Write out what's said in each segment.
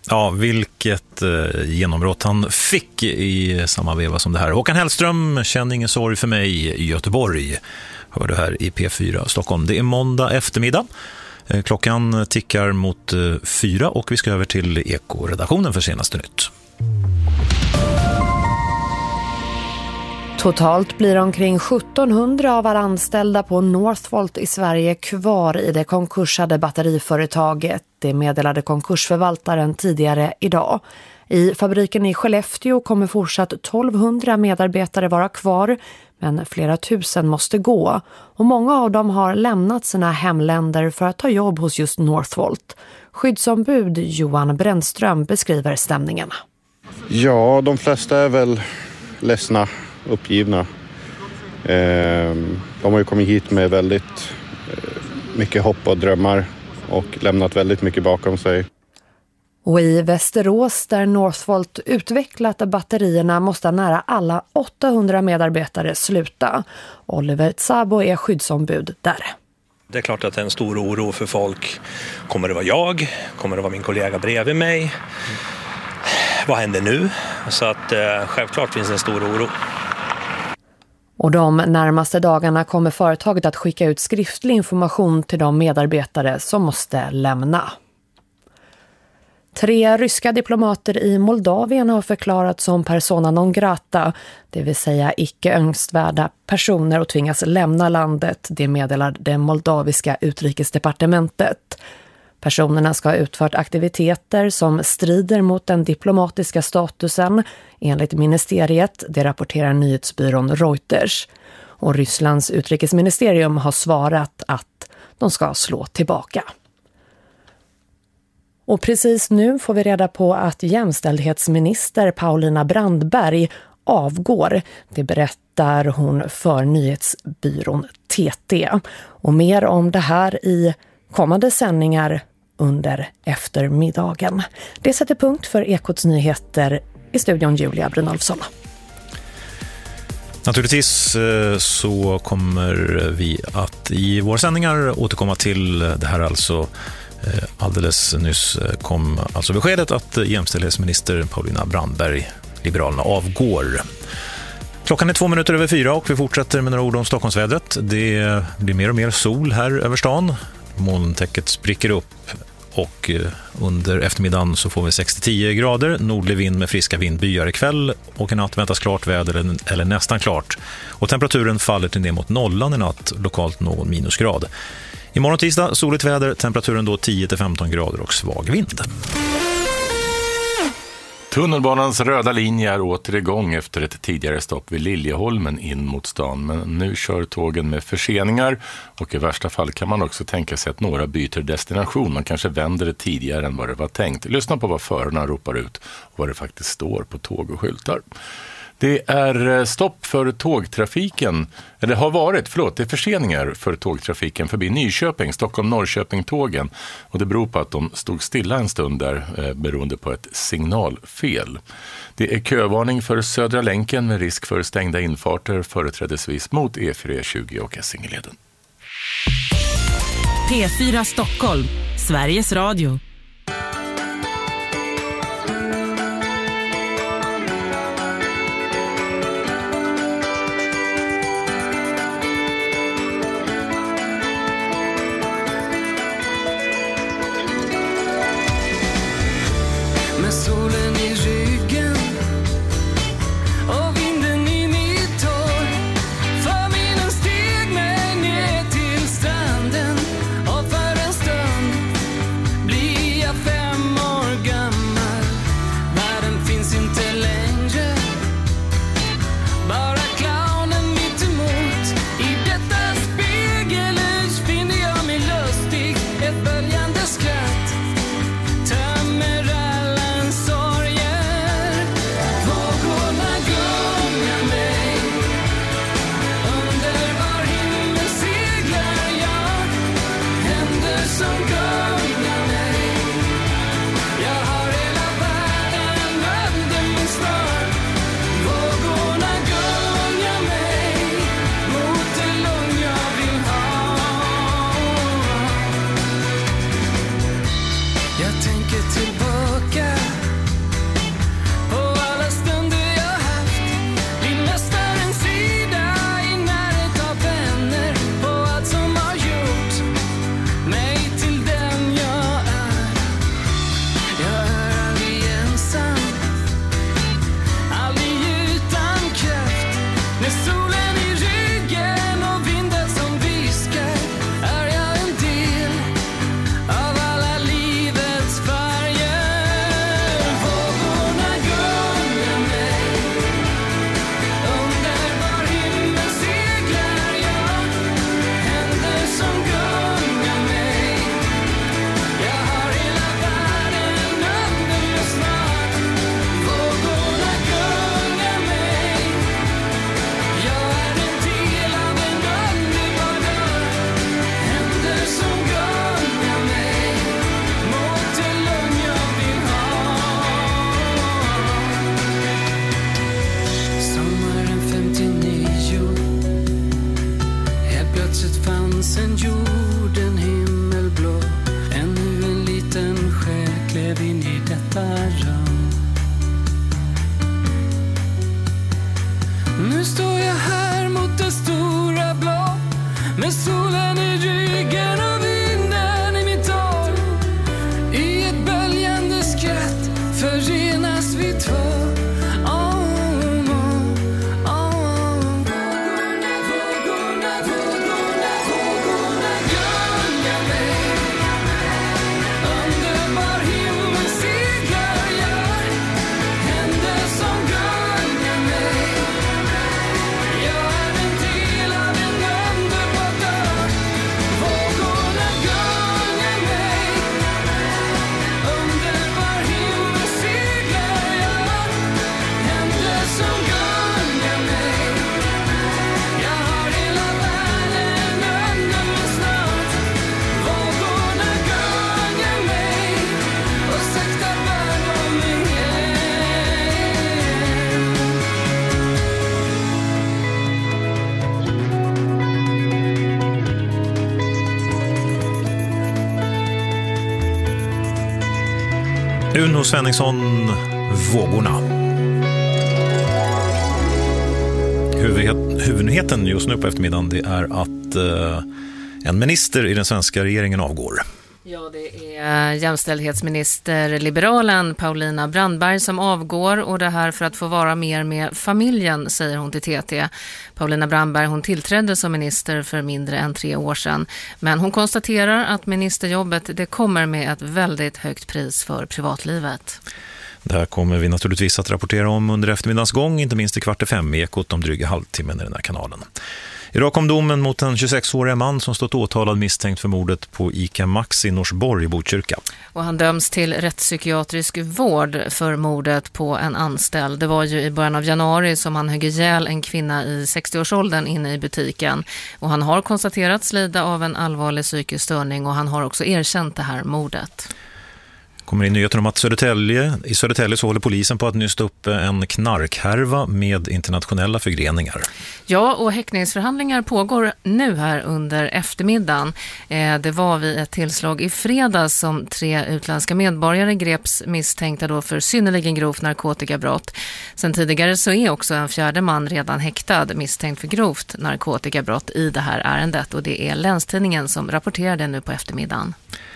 Ja, vilket genombrott han fick i samma veva som det här. Håkan Hellström, känn ingen sorg för mig i Göteborg. Hör du här i P4 Stockholm. Det är måndag eftermiddag. Klockan tickar mot 4 och vi ska över till Eko-redaktionen för senaste nytt. Totalt blir omkring 1700 av alla anställda på Northvolt i Sverige kvar i det konkursade batteriföretaget. Det meddelade konkursförvaltaren tidigare idag. I fabriken i Skellefteå kommer fortsatt 1200 medarbetare vara kvar, men flera tusen måste gå. Och många av dem har lämnat sina hemländer för att ta jobb hos just Northvolt. Skyddsombud Johan Brännström beskriver stämningarna. Ja, de flesta är väl ledsna, uppgivna. De har ju kommit hit med väldigt mycket hopp och drömmar och lämnat väldigt mycket bakom sig. Och i Västerås, där Northvolt utvecklat batterierna, måste nära alla 800 medarbetare sluta. Oliver Tsabo är skyddsombud där. Det är klart att det är en stor oro för folk. Kommer det vara jag? Kommer det vara min kollega bredvid mig? Vad händer nu? Så att självklart finns en stor oro. Och de närmaste dagarna kommer företaget att skicka ut skriftlig information till de medarbetare som måste lämna. 3 ryska diplomater i Moldavien har förklarats som persona non grata, det vill säga icke önskvärda personer, och tvingas lämna landet, det meddelar det moldaviska utrikesdepartementet. Personerna ska ha utfört aktiviteter som strider mot den diplomatiska statusen, enligt ministeriet, det rapporterar nyhetsbyrån Reuters. Och Rysslands utrikesministerium har svarat att de ska slå tillbaka. Och precis nu får vi reda på att jämställdhetsminister Paulina Brandberg avgår. Det berättar hon för nyhetsbyrån TT. Och mer om det här i kommande sändningar under eftermiddagen. Det sätter punkt för Ekots nyheter. I studion Julia Brunolfsson. Naturligtvis så kommer vi att i våra sändningar återkomma till det här. Alltså alldeles nyss kom alltså beskedet att jämställdhetsminister Paulina Brandberg, Liberalerna, avgår. Klockan är 2:02 och vi fortsätter med några ord om Stockholmsvädret. Det blir mer och mer sol här över stan. Molntäcket spricker upp och under eftermiddagen så får vi 6-10 grader. Nordlig vind med friska vindbyar ikväll och i natt väntas klart väder eller nästan klart. Och temperaturen faller till ner mot nollan i natt, lokalt någon minusgrad. Imorgon tisdag soligt väder, temperaturen då 10-15 grader och svag vind. Tunnelbanans röda linje är åter igång efter ett tidigare stopp vid Liljeholmen in mot stan. Men nu kör tågen med förseningar och i värsta fall kan man också tänka sig att några byter destination. Man kanske vänder det tidigare än vad det var tänkt. Lyssna på vad förarna ropar ut och vad det faktiskt står på tåg och skyltar. Det är stopp för tågtrafiken, eller har varit, det är förseningar för tågtrafiken förbi Nyköping, Stockholm-Norrköping-tågen. Och det beror på att de stod stilla en stund där beroende på ett signalfel. Det är kövarning för Södra länken med risk för stängda infarter företrädesvis mot E4-20 och Essingeleden. P4 Stockholm, Sveriges Radio. Solen i ryggen och vinden i mitt hår. Familjen steg mig ner till stranden och för en stund blir Uno Svenningsson, Vågorna. Huvudnyheten just nu på eftermiddagen, det är att en minister i den svenska regeringen avgår. Ja, det är jämställdhetsminister liberalen Paulina Brandberg som avgår, och det här för att få vara mer med familjen, säger hon till TT. Paulina Brandberg, hon tillträdde som minister för mindre än 3 år sedan, men hon konstaterar att ministerjobbet det kommer med ett väldigt högt pris för privatlivet. Det här kommer vi naturligtvis att rapportera om under eftermiddagens gång, inte minst i 4:45 i Ekot om dryga halvtimmen i den här kanalen. Idag kom domen mot en 26-årig man som stått åtalad misstänkt för mordet på ICA Maxi i Norsborg i Botkyrka. Och han döms till rättspsykiatrisk vård för mordet på en anställd. Det var ju i början av januari som han högg ihjäl en kvinna i 60-årsåldern inne i butiken. Och han har konstaterats lida av en allvarlig psykisk störning, och han har också erkänt det här mordet. Kommer in nyheter om att i Södertälje så håller polisen på att nysta upp en knarkhärva med internationella förgreningar. Ja, och häktningsförhandlingar pågår nu här under eftermiddagen. Det var vid ett tillslag i fredags som 3 utländska medborgare greps misstänkta då för synnerligen grovt narkotikabrott. Sen tidigare så är också en 4:e man redan häktad misstänkt för grovt narkotikabrott i det här ärendet, och det är Länstidningen som rapporterar det nu på eftermiddagen.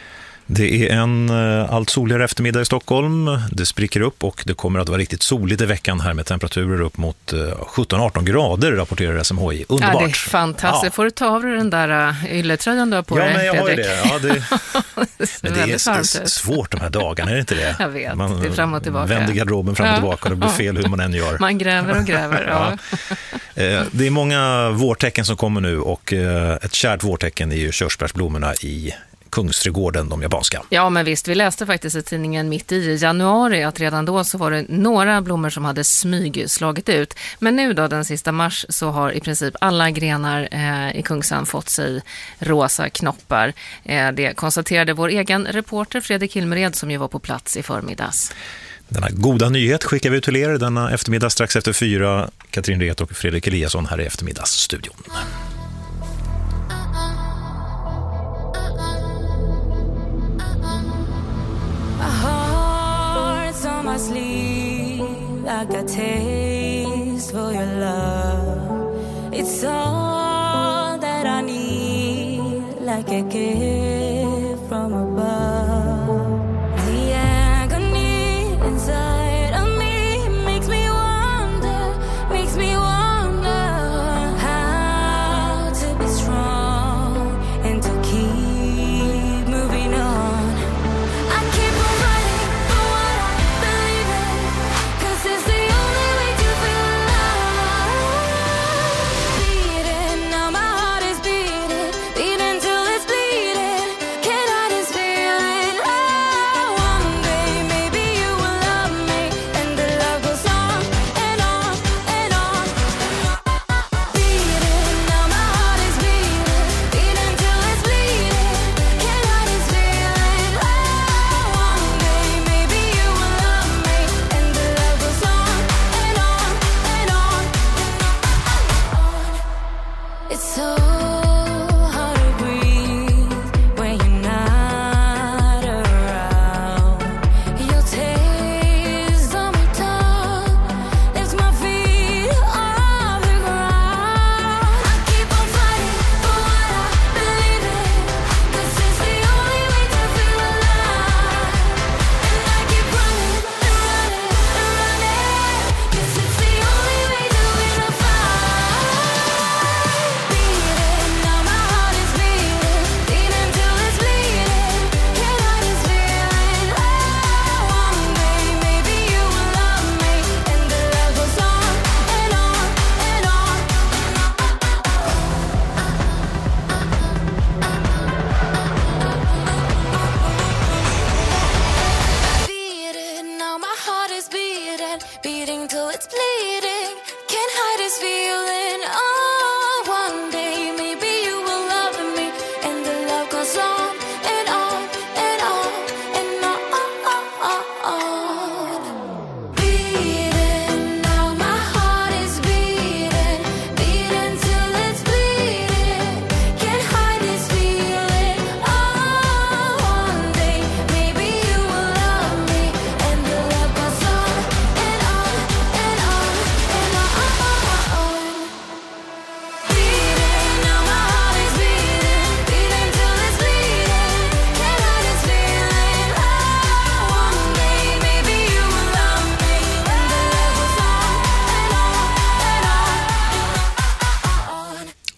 Det är en allt soligare eftermiddag i Stockholm. Det spricker upp och det kommer att vara riktigt soligt i veckan här med temperaturer upp mot 17-18 grader, rapporterar SMHI. Underbart. Ja, det är fantastiskt. Ja. Får du ta av dig den där ylletröjan du har på dig, men jag Fredrik? Har ju det. Ja, men det är svårt de här dagarna, är det inte det? Jag vet, det är fram och tillbaka. Vänder garderoben fram och tillbaka och det blir fel hur man än gör. Man gräver och gräver, ja. Det är många vårtecken som kommer nu, och ett kärt vårtecken är ju körsbärsblommorna i Kungsträdgården, de japanska. Ja, men visst, vi läste faktiskt i tidningen mitt i januari att redan då så var det några blommor som hade slagit ut. Men nu då, den sista mars, så har i princip alla grenar i Kungsan fått sig rosa knoppar. Det konstaterade vår egen reporter Fredrik Hilmered som ju var på plats i förmiddags. Denna goda nyhet skickar vi ut till er denna eftermiddag strax efter 4. Katrin Ret och Fredrik Eliasson här i eftermiddagsstudion. My sleeve, I got taste for your love. It's all that I need, like a gift from above. The agony inside of me makes me wonder how to be strong and to keep moving on. Beating, now my heart is beating till it's bleeding.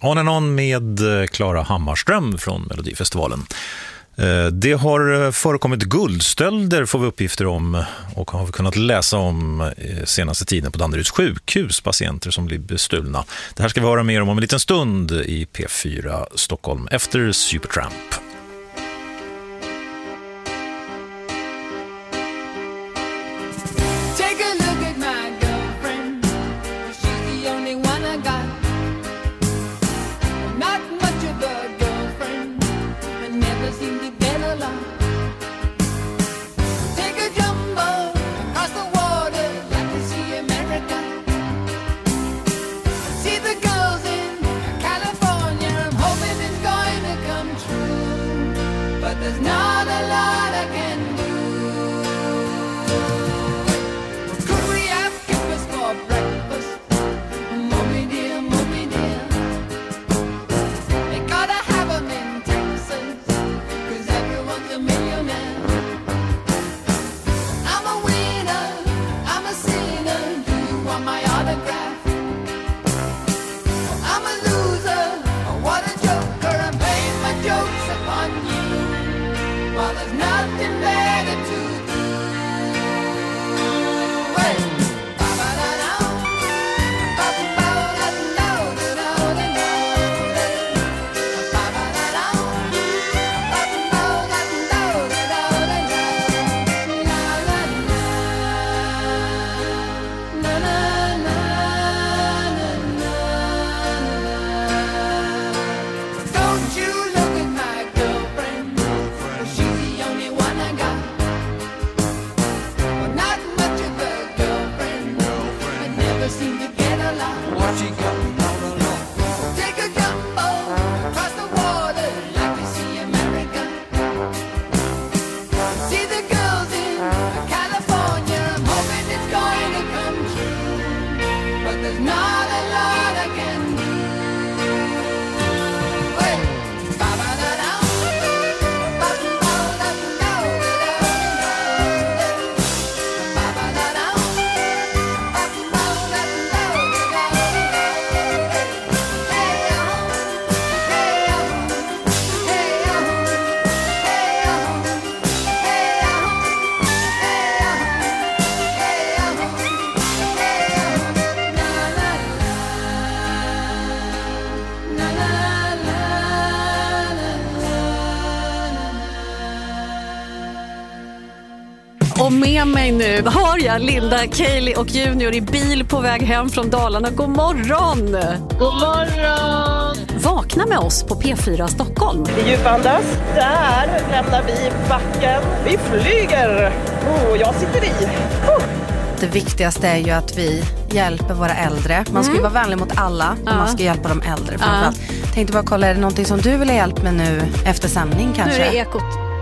On and On med Klara Hammarström från Melodifestivalen. Det har förekommit guldstölder får vi uppgifter om och har vi kunnat läsa om senaste tiden på Danderyds sjukhus, patienter som blir bestulna. Det här ska vi höra mer om en liten stund i P4 Stockholm efter Supertramp. Och med mig nu har jag Linda, Kaeli och Junior i bil på väg hem från Dalarna. God morgon! God morgon! Vakna med oss på P4 Stockholm. Vi djupandas. Där lämnar vi backen. Vi flyger. Jag sitter i. Det viktigaste är ju att vi hjälper våra äldre. Man ska ju vara vänlig mot alla. Och man ska hjälpa de äldre framförallt. Tänkte bara kolla, är det någonting som du vill ha hjälp med nu efter sändning kanske? Nu är det Ekot.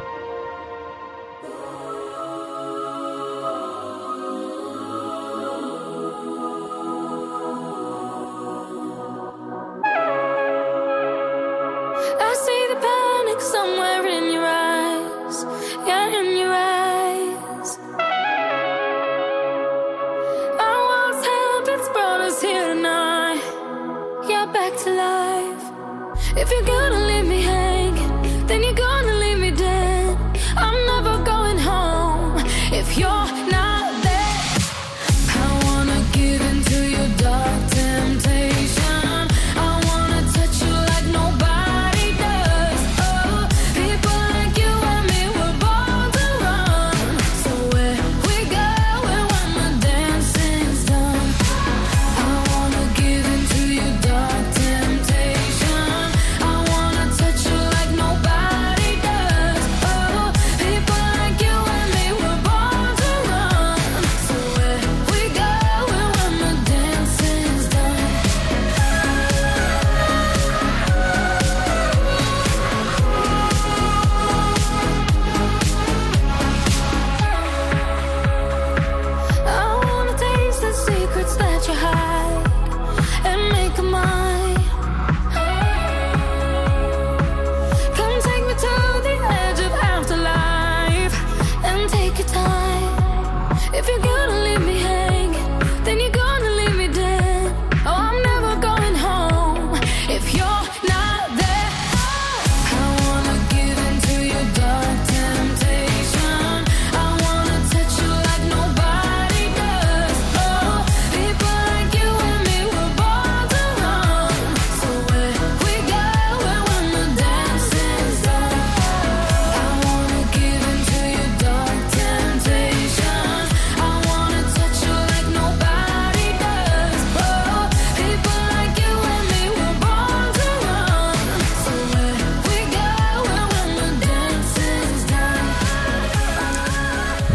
If you're gonna leave me hanging, then you're gonna leave me dead. I'm never going home if you're not there. I wanna give into your dark temptation. I wanna touch you like nobody does. Oh, people like you and me were born to run. So where we going when the dancing's done? I wanna give into your dark temptation. Touch you like nobody does. Oh, people like you and me were born to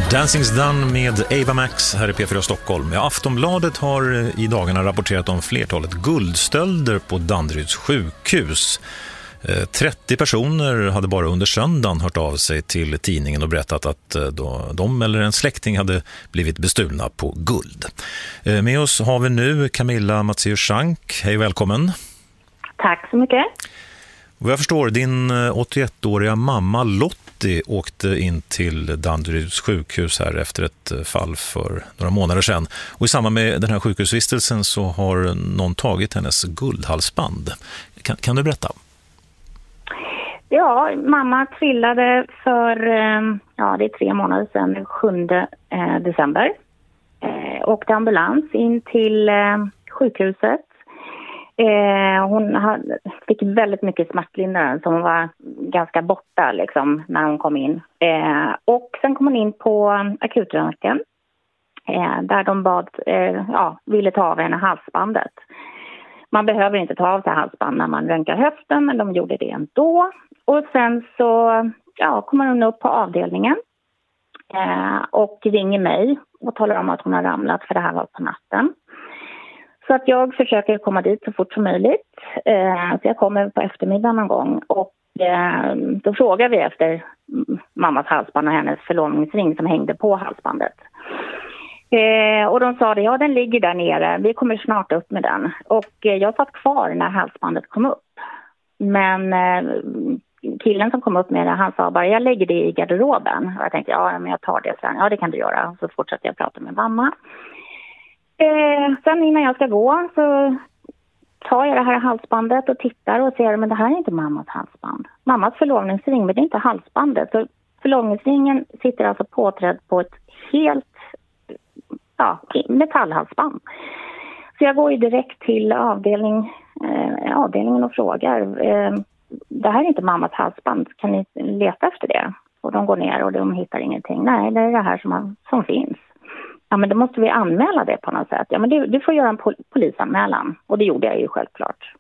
Dancing's Done med Ava Max här i P4 Stockholm. Ja, Aftonbladet har i dagarna rapporterat om flertalet guldstölder på Danderyds sjukhus. 30 personer hade bara under söndagen hört av sig till tidningen och berättat att de eller en släkting hade blivit bestulna på guld. Med oss har vi nu Camilla Matseus-Schank. Hej, välkommen. Tack så mycket. Vad jag förstår, din 81-åriga mamma Lottie åkte in till Danderyds sjukhus här efter ett fall för några månader sedan. Och i samband med den här sjukhusvistelsen så har någon tagit hennes guldhalsband. Kan du berätta? Ja, mamma trillade för, det är 3 månader sedan, den 7 december. Åkte ambulans in till sjukhuset. Hon fick väldigt mycket smärtlindrande som var ganska borta liksom, när hon kom in. Och sen kom hon in på akutröntgen där de ville ta av henne halsbandet. Man behöver inte ta av sig halsband när man röntgar höften, men de gjorde det ändå. Och sen så kommer hon upp på avdelningen och ringer mig och talar om att hon har ramlat, för det här var på natten. Så att jag försöker komma dit så fort som möjligt. Så jag kommer på eftermiddagen någon gång och då frågar vi efter mammas halsband och hennes förlovningsring som hängde på halsbandet. Och de sa det, den ligger där nere, vi kommer snart upp med den. Och jag satt kvar när halsbandet kom upp. Men killen som kom upp med det, han sa bara, jag lägger det i garderoben. Och jag tänkte, men jag tar det sen. Ja, det kan du göra. Så fortsatte jag prata med mamma. Sen innan jag ska gå så tar jag det här halsbandet och tittar och ser, men det här är inte mammas halsband. Mammas förlovningsring, men det är inte halsbandet. Så förlovningsringen sitter alltså påträdd på ett helt metallhalsband. Så jag går ju direkt till avdelningen och frågar, det här är inte mammas halsband, kan ni leta efter det? Och de går ner och de hittar ingenting. Nej, det är det här som finns. Ja, men då måste vi anmäla det på något sätt. Ja, men du får göra en polisanmälan. Och det gjorde jag ju självklart.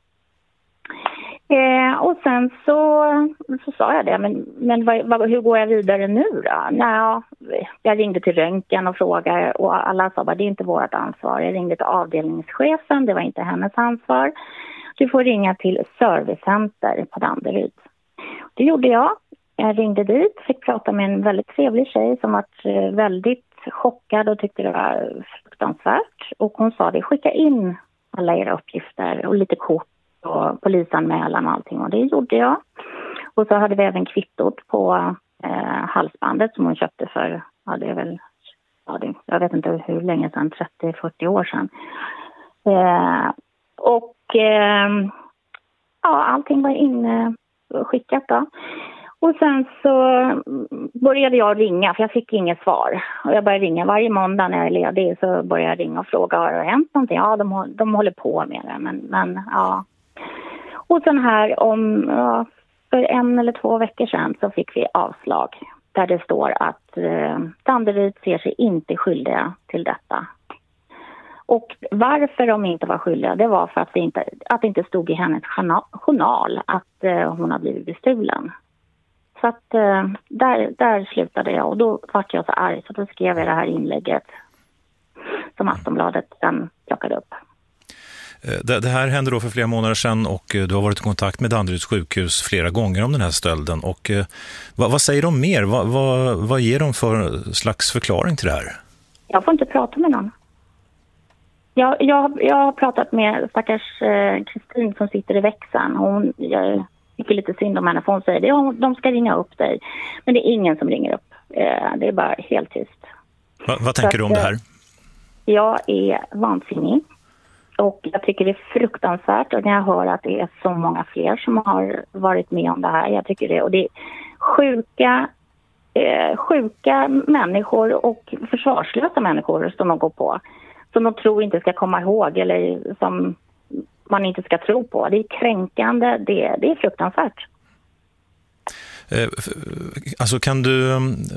Och sen så sa jag det. Men hur går jag vidare nu då? Nej, jag ringde till röntgen och frågade. Och alla sa bara, det är inte vårt ansvar. Jag ringde till avdelningschefen. Det var inte hennes ansvar. Du får ringa till servicecenter på Danderyd. Det gjorde jag. Jag ringde dit. Fick prata med en väldigt trevlig tjej som var väldigt chockad och tyckte det var fruktansvärt. Och hon sa det, skicka in alla era uppgifter och lite kort och polisanmälan och allting. Och det gjorde jag. Och så hade vi även kvittot på halsbandet som hon köpte för, jag vet inte hur länge sedan, 30-40 år sedan. Allting var inne skickat då. Och sen så började jag ringa, för jag fick inget svar. Och jag började ringa varje måndag när jag är ledig, så började jag ringa och fråga, har det hänt någonting? Ja, de håller på med det, men ja. Och sen här för 1 eller 2 veckor sedan så fick vi avslag. Där det står att Danderyd ser sig inte skyldiga till detta. Och varför de inte var skyldiga, det var för att det inte stod i hennes journal att hon har blivit bestulen. Så att där slutade jag och då var jag så arg, så då skrev jag det här inlägget som Aftonbladet sen plockade upp. Det här hände då för flera månader sedan och du har varit i kontakt med Danderyds sjukhus flera gånger om den här stölden. Och vad säger de mer? Vad ger de för slags förklaring till det här? Jag får inte prata med någon. Jag har pratat med stackars Kristin som sitter i växeln. Jag tycker lite synd om henne, för hon säger de ska ringa upp dig. Men det är ingen som ringer upp. Det är bara helt tyst. Vad tänker du om det här? Jag är vansinnig. Och jag tycker det är fruktansvärt. Och när jag hör att det är så många fler som har varit med om det här. Jag tycker det. Och det är sjuka människor och försvarslösa människor som de går på. Som de tror inte ska komma ihåg eller som man inte ska tro på. Det är kränkande, det är fruktansvärt. Alltså kan du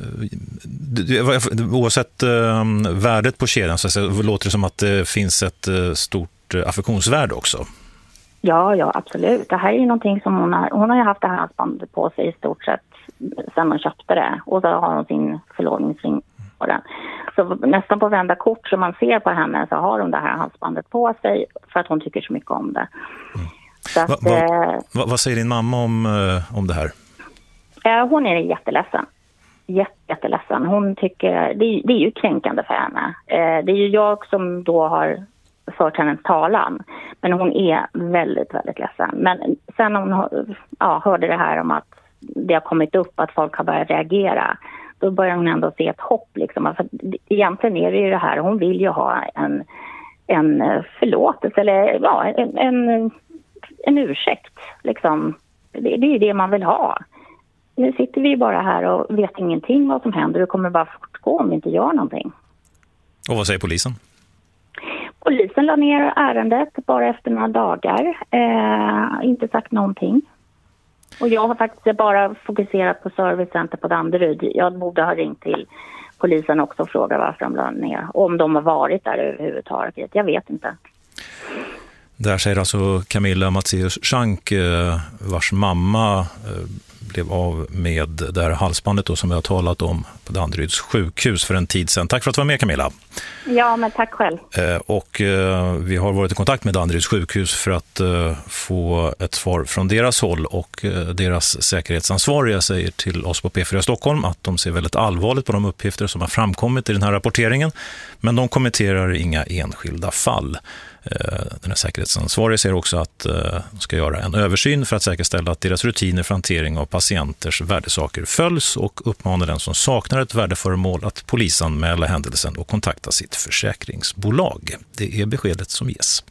oavsett värdet på kedjan så låter det som att det finns ett stort affektionsvärde också? Ja, absolut. Det här är ju någonting som hon har ju haft det här bandet på sig i stort sett sedan hon köpte det. Och så har hon sin förlovningsring på den. Så nästan på vända kort som man ser på henne så har hon det här halsbandet på sig för att hon tycker så mycket om det. Så att, vad säger din mamma om det här? Hon är jätteledsen. Jätteledsen. Hon tycker, det är ju kränkande för henne. Det är ju jag som då har fört hennes talan. Men hon är väldigt, väldigt ledsen. Men sen hon hörde det här om att det har kommit upp att folk har börjat reagera. Då börjar hon ändå se ett hopp. Liksom. Alltså, egentligen är det ju det här. Hon vill ju ha en förlåtelse eller en ursäkt. Liksom. Det är ju det man vill ha. Nu sitter vi bara här och vet ingenting vad som händer. Det kommer bara fortgå om vi inte gör någonting. Och vad säger polisen? Polisen la ner ärendet bara efter några dagar. Inte sagt någonting. Och jag har faktiskt bara fokuserat på servicecenter på Danderyd. Jag borde ha ringt till polisen också och frågat varför de la ner. Och om de har varit där överhuvudtaget. Jag vet inte. Där säger alltså Camilla Matseus Schank, vars mamma blev av med det här halsbandet då, som vi har talat om på Danderyds sjukhus för en tid sedan. Tack för att du var med, Camilla. Ja, men tack själv. Och vi har varit i kontakt med Danderyds sjukhus för att få ett svar från deras håll, och deras säkerhetsansvariga säger till oss på P4 Stockholm att de ser väldigt allvarligt på de uppgifter som har framkommit i den här rapporteringen, men de kommenterar inga enskilda fall. Den här säkerhetsansvariga säger också att de ska göra en översyn för att säkerställa att deras rutiner för hantering av patienters värdesaker följs, och uppmanar den som saknar ett värdeföremål att polisanmäla händelsen och kontakta sitt försäkringsbolag. Det är beskedet som ges.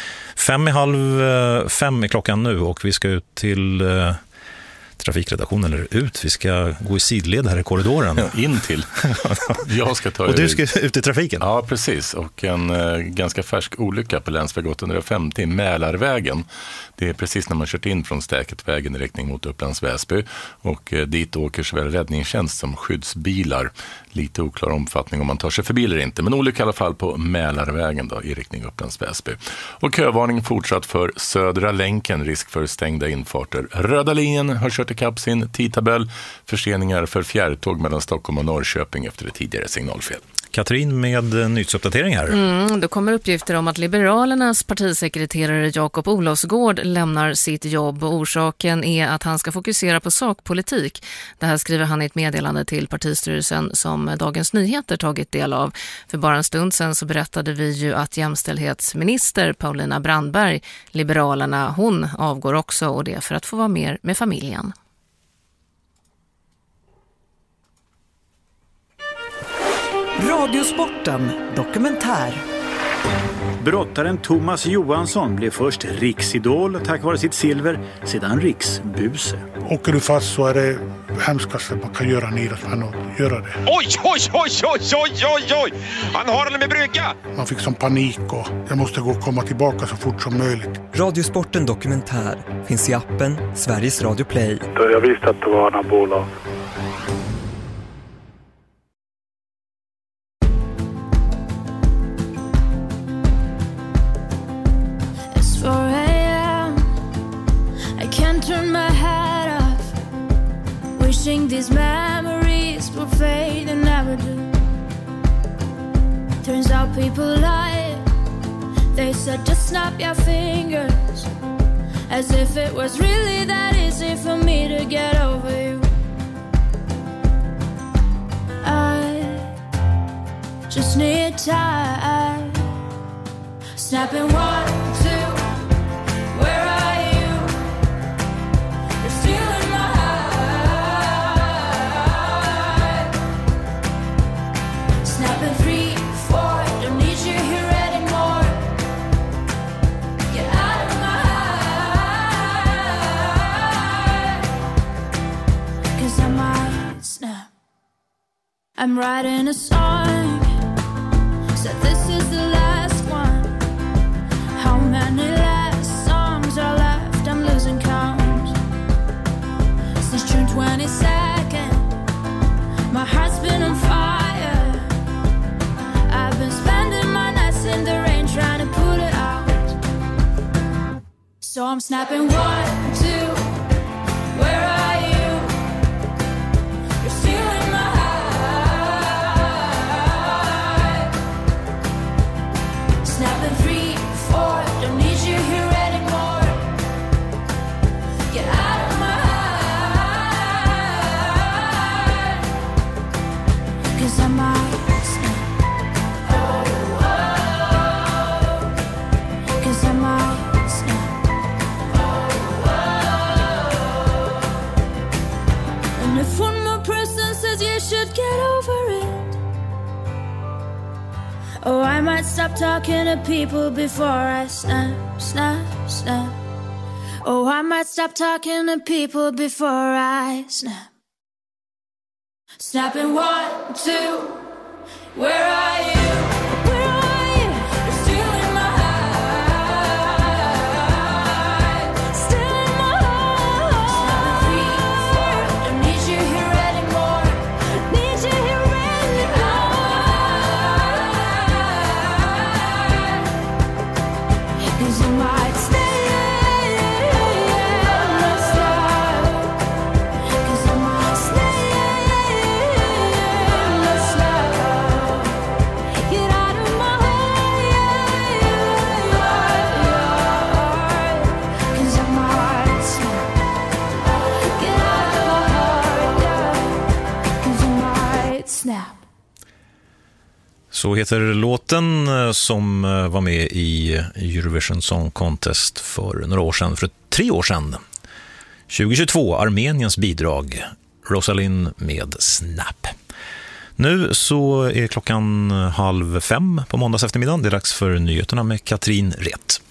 4:45 är klockan nu, och vi ska ut till trafikredaktionen, eller ut. Vi ska gå i sidled här i korridoren. In till. Jag ska ta och du ska ut i trafiken? Ja, precis. Och en ganska färsk olycka på länsväg 850 Mälarvägen. Det är precis när man kört in från Stäketvägen i riktning mot Upplands Väsby. Och dit åker såväl räddningstjänst som skyddsbilar. Lite oklar omfattning om man tar sig förbi eller inte. Men olycka i alla fall på Mälarvägen då, i riktning Upplands Väsby. Och kövarning fortsatt för Södra länken. Risk för stängda infarter. Röda linjen har kört ikapp sin tidtabell. Förseningar för fjärrtåg mellan Stockholm och Norrköping efter det tidigare signalfel. Katrin med nyhetsuppdatering här. Då kommer uppgifter om att Liberalernas partisekreterare Jakob Olofsgård lämnar sitt jobb. Orsaken är att han ska fokusera på sakpolitik. Det här skriver han i ett meddelande till partistyrelsen som Dagens Nyheter tagit del av. För bara en stund sedan så berättade vi ju att jämställdhetsminister Paulina Brandberg, Liberalerna, hon avgår också, och det för att få vara mer med familjen. Radiosporten dokumentär. Brottaren Thomas Johansson blev först riksidol tack vare sitt silver, sedan riksbuse. Åker du fast så är det hemskaste man kan göra, en idrottsman, att göra det. Oj! Han har den med brygga! Man fick som panik och jag måste gå och komma tillbaka så fort som möjligt. Radiosporten dokumentär finns i appen Sveriges Radio Play. Jag visste att det var anabola. Turn my hat off, wishing these memories will fade and never do. Turns out people lie. They said just snap your fingers, as if it was really that easy for me to get over you. I just need time. Snapping 1, 2, where are you? I'm writing a song, so this is the last one. How many last songs are left? I'm losing count. Since June 22nd, my heart's been on fire. I've been spending my nights in the rain trying to put it out. So I'm snapping 1, 2, where are you? You're stealing my heart. 'cause I might snap. And if one more person says you should get over it, oh, I might stop talking to people before I snap, snap, snap. Oh, I might stop talking to people before I snap. Snapping 1, 2, where are you? Where are you? You're still in my heart. Still in my heart. Snapping 3, 4, don't need you here anymore. Need you here anymore. 'Cause you might stay. Så heter låten som var med i Eurovision Song Contest för några år sedan, för 3 år sedan. 2022, Armeniens bidrag, Rosalind med Snap. Nu så är klockan 4:30 på måndags eftermiddagen. Det är dags för nyheterna med Katrin Ret.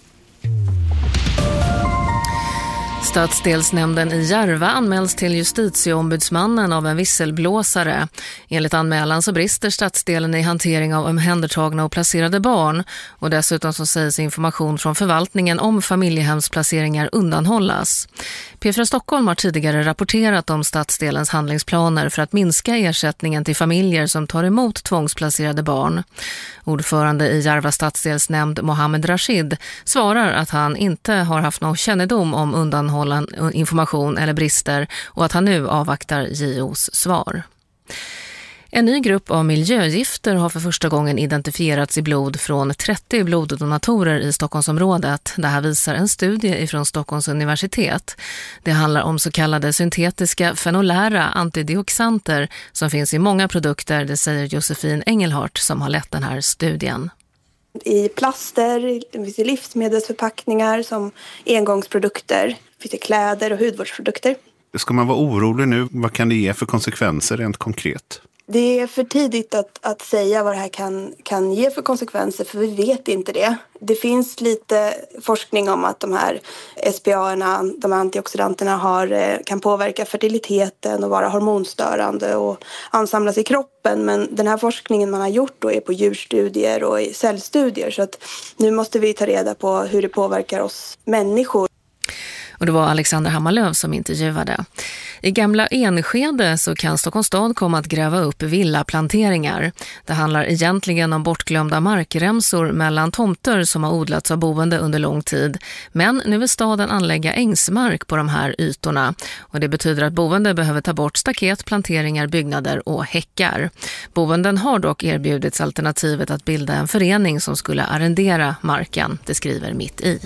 Stadsdelsnämnden i Järva anmäls till justitieombudsmannen av en visselblåsare. Enligt anmälan så brister stadsdelen i hantering av omhändertagna och placerade barn. Och dessutom så sägs information från förvaltningen om familjehemsplaceringar undanhållas. P4 Stockholm har tidigare rapporterat om stadsdelens handlingsplaner för att minska ersättningen till familjer som tar emot tvångsplacerade barn. Ordförande i Järva stadsdelsnämnd Mohammed Rashid svarar att han inte har haft någon kännedom om undanhållan information eller brister och att han nu avvaktar JOs svar. En ny grupp av miljögifter har för första gången identifierats i blod från 30 bloddonatorer i Stockholmsområdet. Det här visar en studie från Stockholms universitet. Det handlar om så kallade syntetiska fenolära antidioxanter som finns i många produkter, det säger Josefin Engelhardt som har lett den här studien. I plaster, det finns i livsmedelsförpackningar som engångsprodukter, det finns i kläder och hudvårdsprodukter. Ska man vara orolig nu? Vad kan det ge för konsekvenser rent konkret? Det är för tidigt att säga vad det här kan ge för konsekvenser, för vi vet inte det. Det finns lite forskning om att de här SPA-erna, de antioxidanterna, kan påverka fertiliteten och vara hormonstörande och ansamlas i kroppen. Men den här forskningen man har gjort då är på djurstudier och i cellstudier, så att nu måste vi ta reda på hur det påverkar oss människor. Och det var Alexander Hammarlöv som intervjuade. I Gamla Enskede så kan Stockholms stad komma att gräva upp villaplanteringar. Det handlar egentligen om bortglömda markremsor mellan tomter som har odlats av boende under lång tid. Men nu vill staden anlägga ängsmark på de här ytorna. Och det betyder att boende behöver ta bort staket, planteringar, byggnader och häckar. Boenden har dock erbjudits alternativet att bilda en förening som skulle arrendera marken, det skriver Mitt i.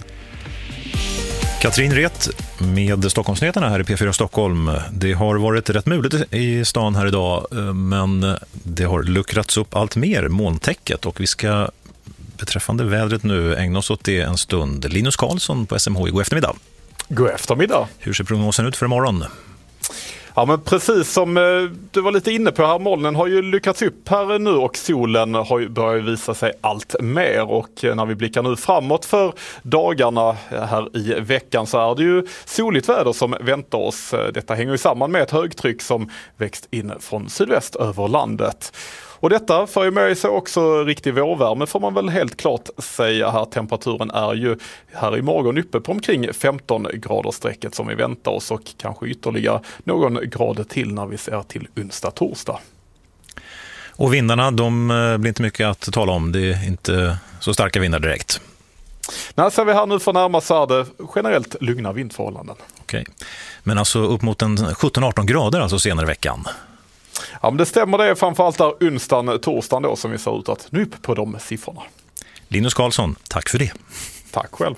Katrin Ret med Stockholmsnyheterna här i P4 Stockholm. Det har varit rätt muligt i stan här idag, men det har luckrats upp allt mer, molntäcket, och vi ska beträffande vädret nu ägna oss åt det en stund. Linus Karlsson på SMH, god eftermiddag. God eftermiddag. Hur ser prognosen ut för imorgon? Ja, men precis som du var lite inne på här, molnen har ju lyckats upp här nu och solen har ju börjat visa sig allt mer, och när vi blickar nu framåt för dagarna här i veckan så är det ju soligt väder som väntar oss. Detta hänger ju samman med ett högtryck som växt in från sydväst över landet. Och detta för ju med sig också riktig vårvärme, får man väl helt klart säga här. Temperaturen är ju här imorgon uppe på omkring 15 grader strecket som vi väntar oss, och kanske ytterligare någon grad till när vi ser till onsdag, torsdag. Och vindarna, de blir inte mycket att tala om. Det är inte så starka vindar direkt. Nej, ser vi här nu för närmast så är det generellt lugna vindförhållanden. Okej. Men alltså upp mot en 17-18 grader alltså senare i veckan. Ja, men det stämmer, det är framförallt där onsdagen, torsdagen då som vi ser ut att nu upp på de siffrorna. Linus Karlsson, tack för det. Tack själv.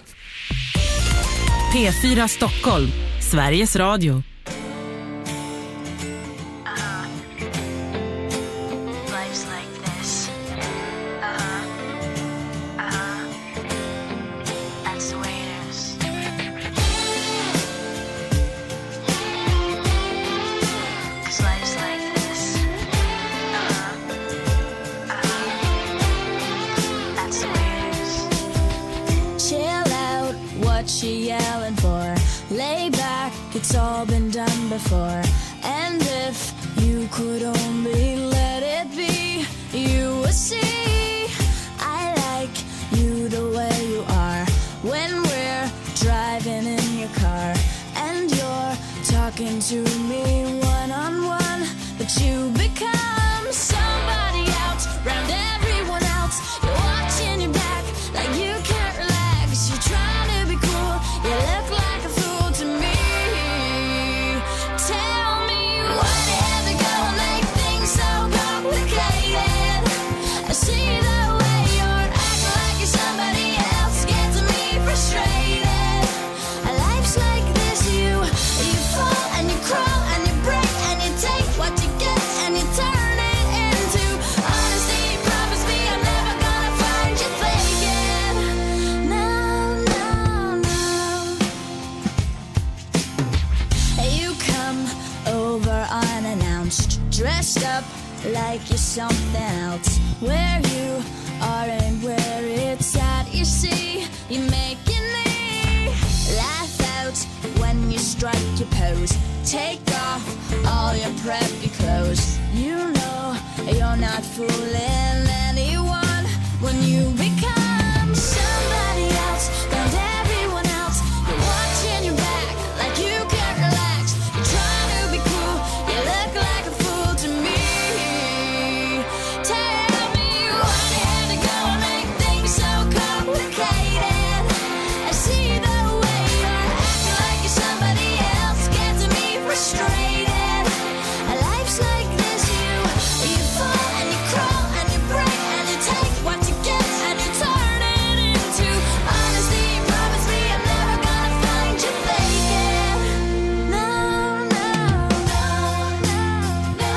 P4 Stockholm, Sveriges Radio. what she yelling for? Lay back, it's all been done before. And if you could only let it be, you would see I like you the way you are. When we're driving in your car and you're talking to me one-on-one, but you become somebody else, round everyone else. You're watching your back like you can't relax. You're trying to be cool, you look like a fool to me. Tell me why do you have to go and make things so complicated? I see the way you're acting like you're somebody else, gets me frustrated. Life's like this, you fall and you crawl and you break and you take what you get and you turn it into honesty. Promise me I'm never gonna find you faking. No, no, no. You come over unannounced, dressed up like you're something else. Where you are and where it's at, you see, you making me laugh out when you strike your pose. Take off all your preppy clothes. You know you're not fooling anyone when you become somebody else, and everyone else. You're watching your back like you can't relax. You're trying to be cool, you look like a fool to me. Tell me why you had to go and make things so complicated. I see the way you're acting like you're somebody else, gets me frustrated. Life's like this, you fall and you crawl and you break and you take what you get and you turn it into honesty. Promise me I'm never gonna find you faking. No, no, no, no, no,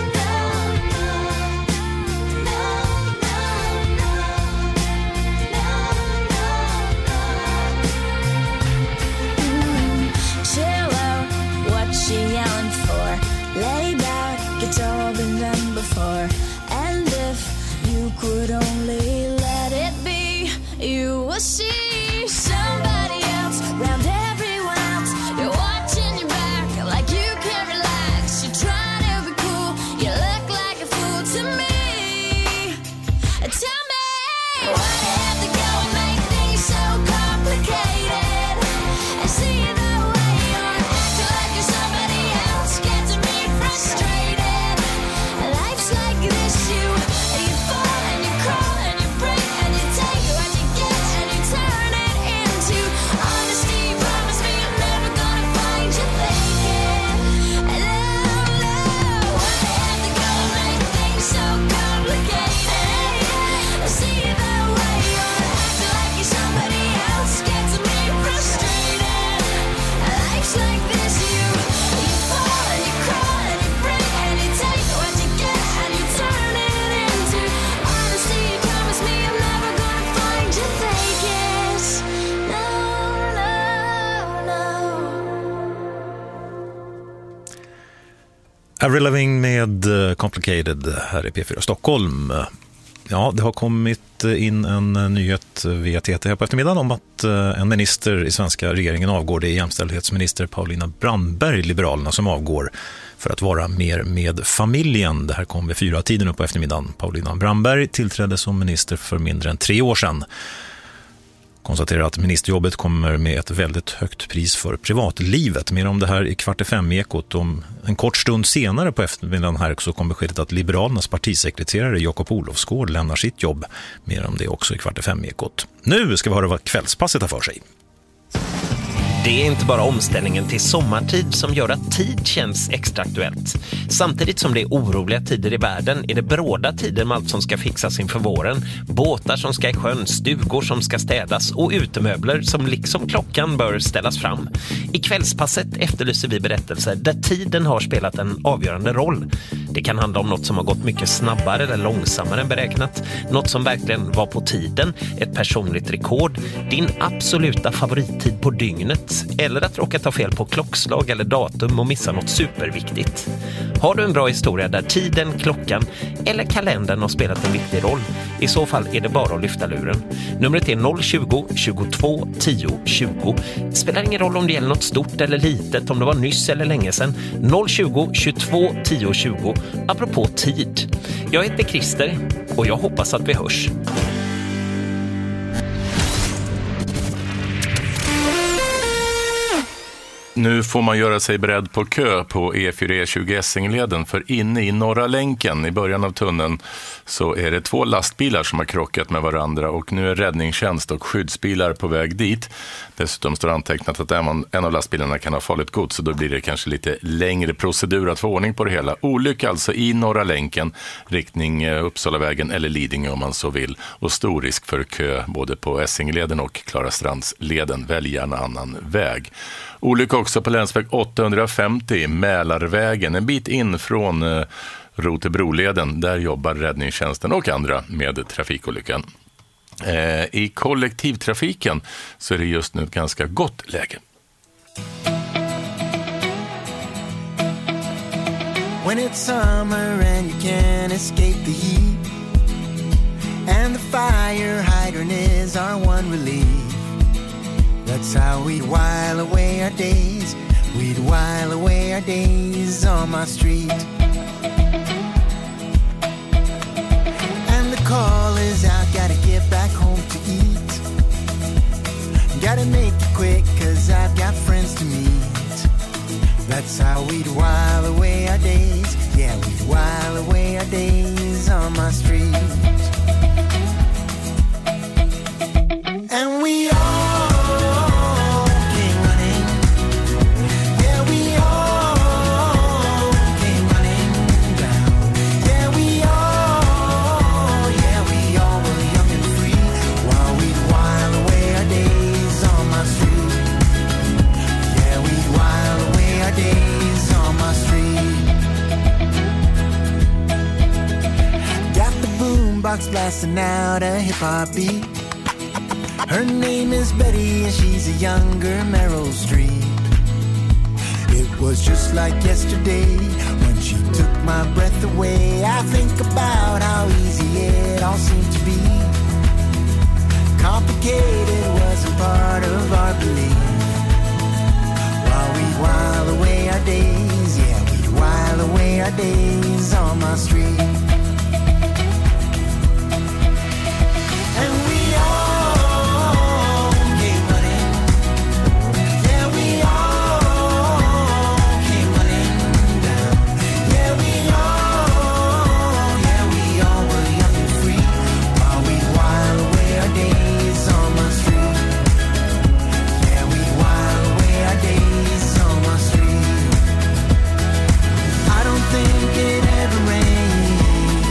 chill out, what she yelling for? Lay back, it's all been done before. And if you could only let it be, you will see somebody else, round everyone else. You're watching your back like you can't relax. You're trying to be cool, you look like a fool to me. Tell me why you have to go and make things so complicated. I see the way you're acting like you're somebody else, gets me frustrated. Life's like this, you fall and you crawl and you break and you take what you get and you turn it into honesty. Promise me I'm never gonna find you faking. No, no, why you have to go and make things so complicated? I see the way you're acting like you're somebody else, gets me frustrated. Life's like this, you fall and you crawl and you break and you take what you get and you turn it into honesty. Promise me I'm never gonna find you faking. No, no, no. Avril Lavigne med Complicated här i P4 Stockholm. Ja, det har kommit in en nyhet via TT här på eftermiddagen om att en minister i svenska regeringen avgår. Det är jämställdhetsminister Paulina Brandberg, Liberalerna, som avgår för att vara mer med familjen. Det här kom vid 4-tiden upp på eftermiddagen. Paulina Brandberg tillträdde som minister för mindre än 3 år sedan. Konstaterar att ministerjobbet kommer med ett väldigt högt pris för privatlivet. Mer om det här i 4:45-ekot. Om en kort stund senare på eftermiddagen här så kom beskedet att Liberalernas partisekreterare Jakob Olofsgård lämnar sitt jobb. Mer om det också i 4:45-ekot. Nu ska vi höra vad kvällspasset har för sig. Det är inte bara omställningen till sommartid som gör att tid känns extra aktuellt. Samtidigt som det är oroliga tider i världen är det bråda tider med allt som ska fixas inför våren. Båtar som ska i sjön, stugor som ska städas och utemöbler som liksom klockan bör ställas fram. I kvällspasset efterlyser vi berättelser där tiden har spelat en avgörande roll. Det kan handla om något som har gått mycket snabbare eller långsammare än beräknat. Något som verkligen var på tiden, ett personligt rekord, din absoluta favorittid på dygnet eller att råka ta fel på klockslag eller datum och missa något superviktigt. Har du en bra historia där tiden, klockan eller kalendern har spelat en viktig roll? I så fall är det bara att lyfta luren. Numret är 020 22 10 20. Spelar ingen roll om det gäller något stort eller litet, om det var nyss eller länge sedan. 020 22 10 20. Apropå tid. Jag heter Christer och jag hoppas att vi hörs. Nu får man göra sig beredd på kö på E4-E20 Essingeleden, för inne i Norra länken i början av tunneln så är det 2 lastbilar som har krockat med varandra och nu är räddningstjänst och skyddsbilar på väg dit. Dessutom står antecknat att en av lastbilarna kan ha farligt gods, så då blir det kanske lite längre procedur att få ordning på det hela. Olycka alltså i Norra länken, riktning Uppsalavägen eller Lidingö om man så vill, och stor risk för kö både på Essingeleden och Klarastransleden. Välj gärna annan väg. Olycka också på länsväg 850 Mälarvägen, en bit in från Rotebroleden. Där jobbar räddningstjänsten och andra med trafikolyckan. I kollektivtrafiken så är det just nu ett ganska gott läge. When it's summer and you can't escape the heat, and the fire hydrant is our one relief. That's how we'd while away our days. We'd while away our days on my street. And the call is out, gotta get back home to eat. Gotta make it quick, cause I've got friends to meet. That's how we'd while away our days. Yeah, we'd while away our days on my street. And we all came running. Yeah, we all came running down. Yeah, we all were young and free while we'd while away our days on my street. Yeah, we'd while away our days on my street. Got the boombox blasting out a hip-hop beat. Her name is Betty and she's a younger Meryl Streep. It was just like yesterday when she took my breath away. I think about how easy it all seemed to be. Complicated wasn't part of our belief. While we'd while away our days, yeah, we'd while away our days on my street. And we all came running. Yeah, we all came running down. Yeah, we all were young and free while we while away our days on my street. Yeah, we while away our days on my street. I don't think it ever rained.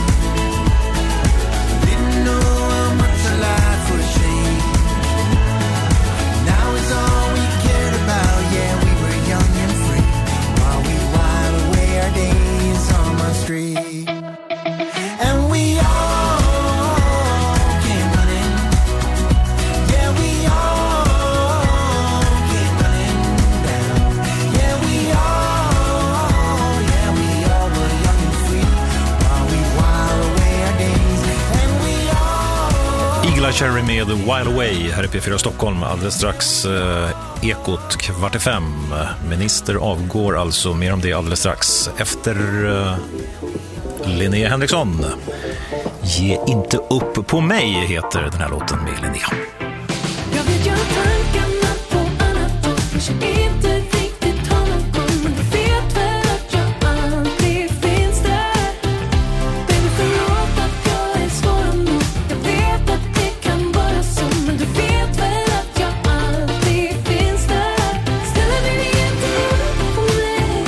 Didn't know how much our life would change. Now it's all we cared about. Yeah, we were young and free while we while away our days on my street. And we all came running. Yeah, we all came running down. Yeah, we all were young and free while we while away our days. And we all Eagle-Eye Cherry med While Away här i P4 Stockholm. Alldeles strax Ekot 4:45. Minister avgår alltså, mer om det alldeles strax. Efter Linnea Henriksson. Ge inte upp på mig heter den här låten med Linnea. Jag vet jag tankarna på annat och kanske inte riktigt har någon, men du vet väl att jag alltid finns där. Baby, förlåt att jag är svår att nå. Jag vet att det kan vara så, men du vet väl att jag alltid finns där. Snälla baby, ge inte upp på mig.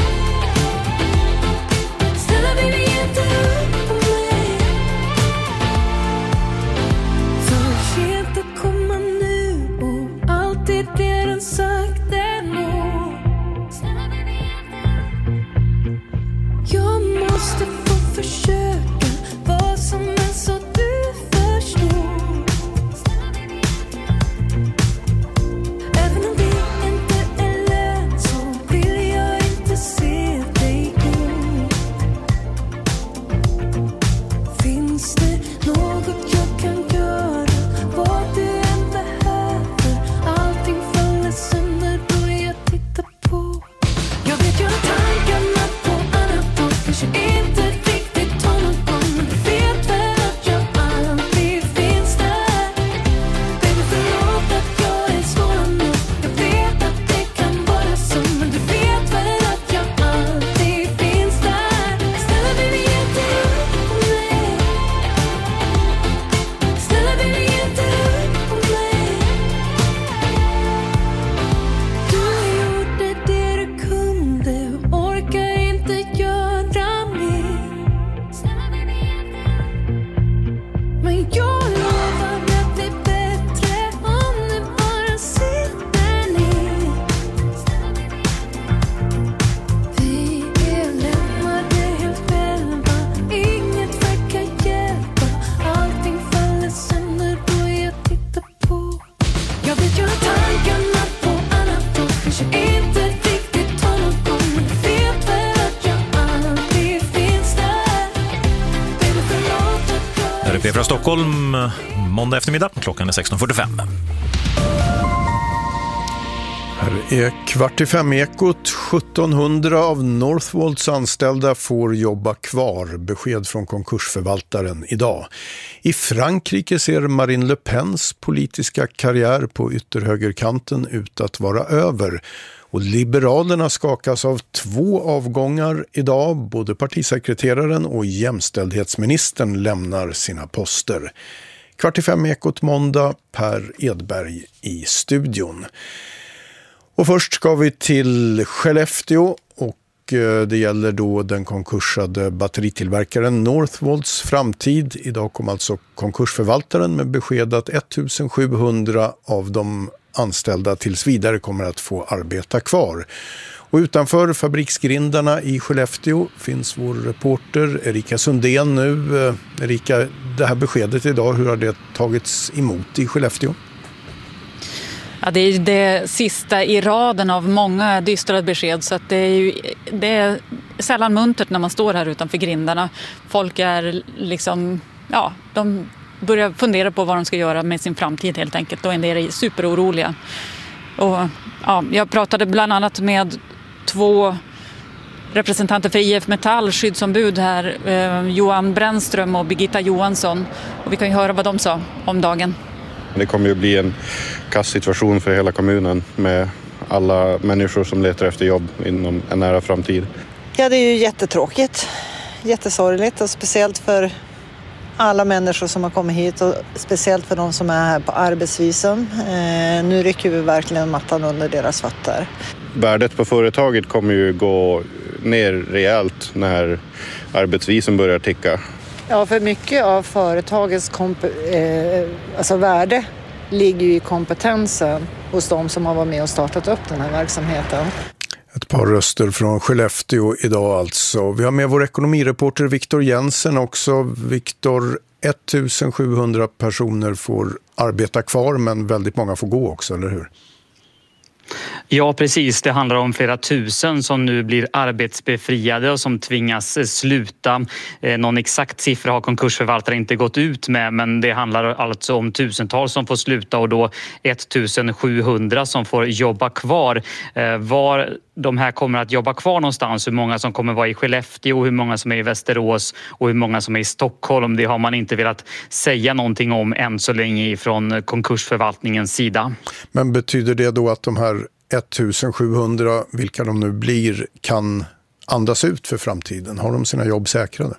Snälla baby, ge inte upp på mig. Så sent att komma TV4 Stockholm, måndag eftermiddag, klockan är 16.45. Här är 4:45-ekot. 1700 av Northvolts anställda får jobba kvar. Besked från konkursförvaltaren idag. I Frankrike ser Marine Le Pens politiska karriär på ytterhögerkanten ut att vara över. Och Liberalerna skakas av 2 avgångar idag. Både partisekreteraren och jämställdhetsministern lämnar sina poster. 4:45-ekot måndag, Per Edberg i studion. Och först ska vi till Skellefteå och det gäller då den konkursade batteritillverkaren Northvolts framtid. Idag kom alltså konkursförvaltaren med besked att 1700 av de anställda tills vidare kommer att få arbeta kvar. Och utanför fabriksgrindarna i Skellefteå finns vår reporter Erika Sundén nu. Erika, det här beskedet idag, hur har det tagits emot i Skellefteå? Ja, det är det sista i raden av många dystra besked, så att det är sällan muntert när man står här utanför grindarna. Folk är liksom, ja, de börjar fundera på vad de ska göra med sin framtid helt enkelt, och en del är superoroliga. Och ja, jag pratade bland annat med 2 representanter för IF Metall, skyddsombud här, Johan Brännström och Birgitta Johansson, och vi kan ju höra vad de sa om dagen. Det kommer ju bli en kastsituation för hela kommunen med alla människor som letar efter jobb inom en nära framtid. Ja, det är ju jättetråkigt, jättesorgligt, och speciellt för alla människor som har kommit hit och speciellt för de som är här på arbetsvisum. Nu rycker vi verkligen mattan under deras fötter. Värdet på företaget kommer ju gå ner rejält när arbetsvisum börjar ticka. Ja, för mycket av företagets värde ligger ju i kompetensen hos de som har varit med och startat upp den här verksamheten. Ett par röster från Skellefteå idag alltså. Vi har med vår ekonomireporter Viktor Jensen också. Viktor, 1700 personer får arbeta kvar, men väldigt många får gå också, eller hur? Ja, precis. Det handlar om flera tusen som nu blir arbetsbefriade och som tvingas sluta. Någon exakt siffra har konkursförvaltaren inte gått ut med, men det handlar alltså om tusentals som får sluta och då 1700 som får jobba kvar. Var de här kommer att jobba kvar någonstans, hur många som kommer vara i Skellefteå, hur många som är i Västerås och hur många som är i Stockholm, det har man inte velat säga någonting om än så länge från konkursförvaltningens sida. Men betyder det då att de här 1700, vilka de nu blir, kan andas ut för framtiden? Har de sina jobb säkrade?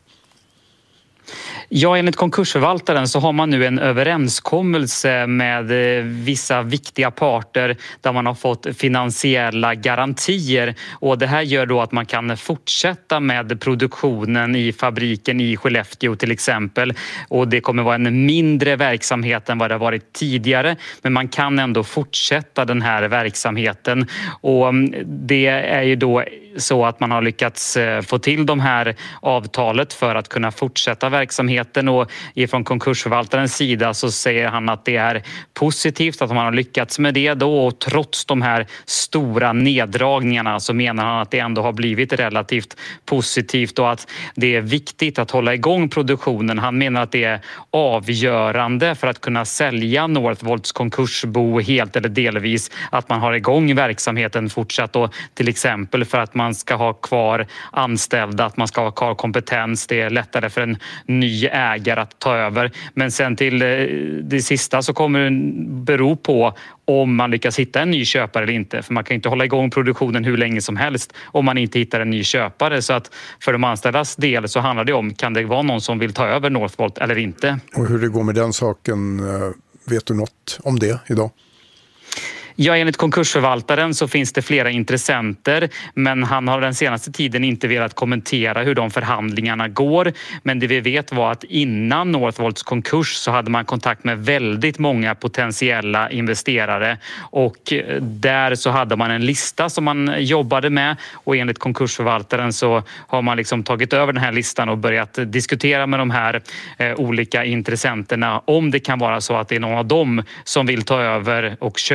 Ja, enligt konkursförvaltaren så har man nu en överenskommelse med vissa viktiga parter där man har fått finansiella garantier, och det här gör då att man kan fortsätta med produktionen i fabriken i Skellefteå till exempel, och det kommer vara en mindre verksamhet än vad det har varit tidigare, men man kan ändå fortsätta den här verksamheten, och det är ju då så att man har lyckats få till de här avtalet för att kunna fortsätta verksamheten, och ifrån konkursförvaltarens sida så säger han att det är positivt att man har lyckats med det då, och trots de här stora neddragningarna så menar han att det ändå har blivit relativt positivt och att det är viktigt att hålla igång produktionen. Han menar att det är avgörande för att kunna sälja Northvolts konkursbo helt eller delvis, att man har igång verksamheten fortsatt, och till exempel för att man ska ha kvar anställda, att man ska ha kvar kompetens. Det är lättare för en ny ägare att ta över. Men sen till det sista så kommer det bero på om man lyckas hitta en ny köpare eller inte. För man kan inte hålla igång produktionen hur länge som helst om man inte hittar en ny köpare. Så att för de anställdas del så handlar det om, kan det vara någon som vill ta över Northvolt eller inte? Och hur det går med den saken, vet du något om det idag? Ja, enligt konkursförvaltaren så finns det flera intressenter, men han har den senaste tiden inte velat kommentera hur de förhandlingarna går. Men det vi vet var att innan Northvolts konkurs så hade man kontakt med väldigt många potentiella investerare, och där så hade man en lista som man jobbade med, och enligt konkursförvaltaren så har man liksom tagit över den här listan och börjat diskutera med de här olika intressenterna om det kan vara så att det är någon av dem som vill ta över och köpa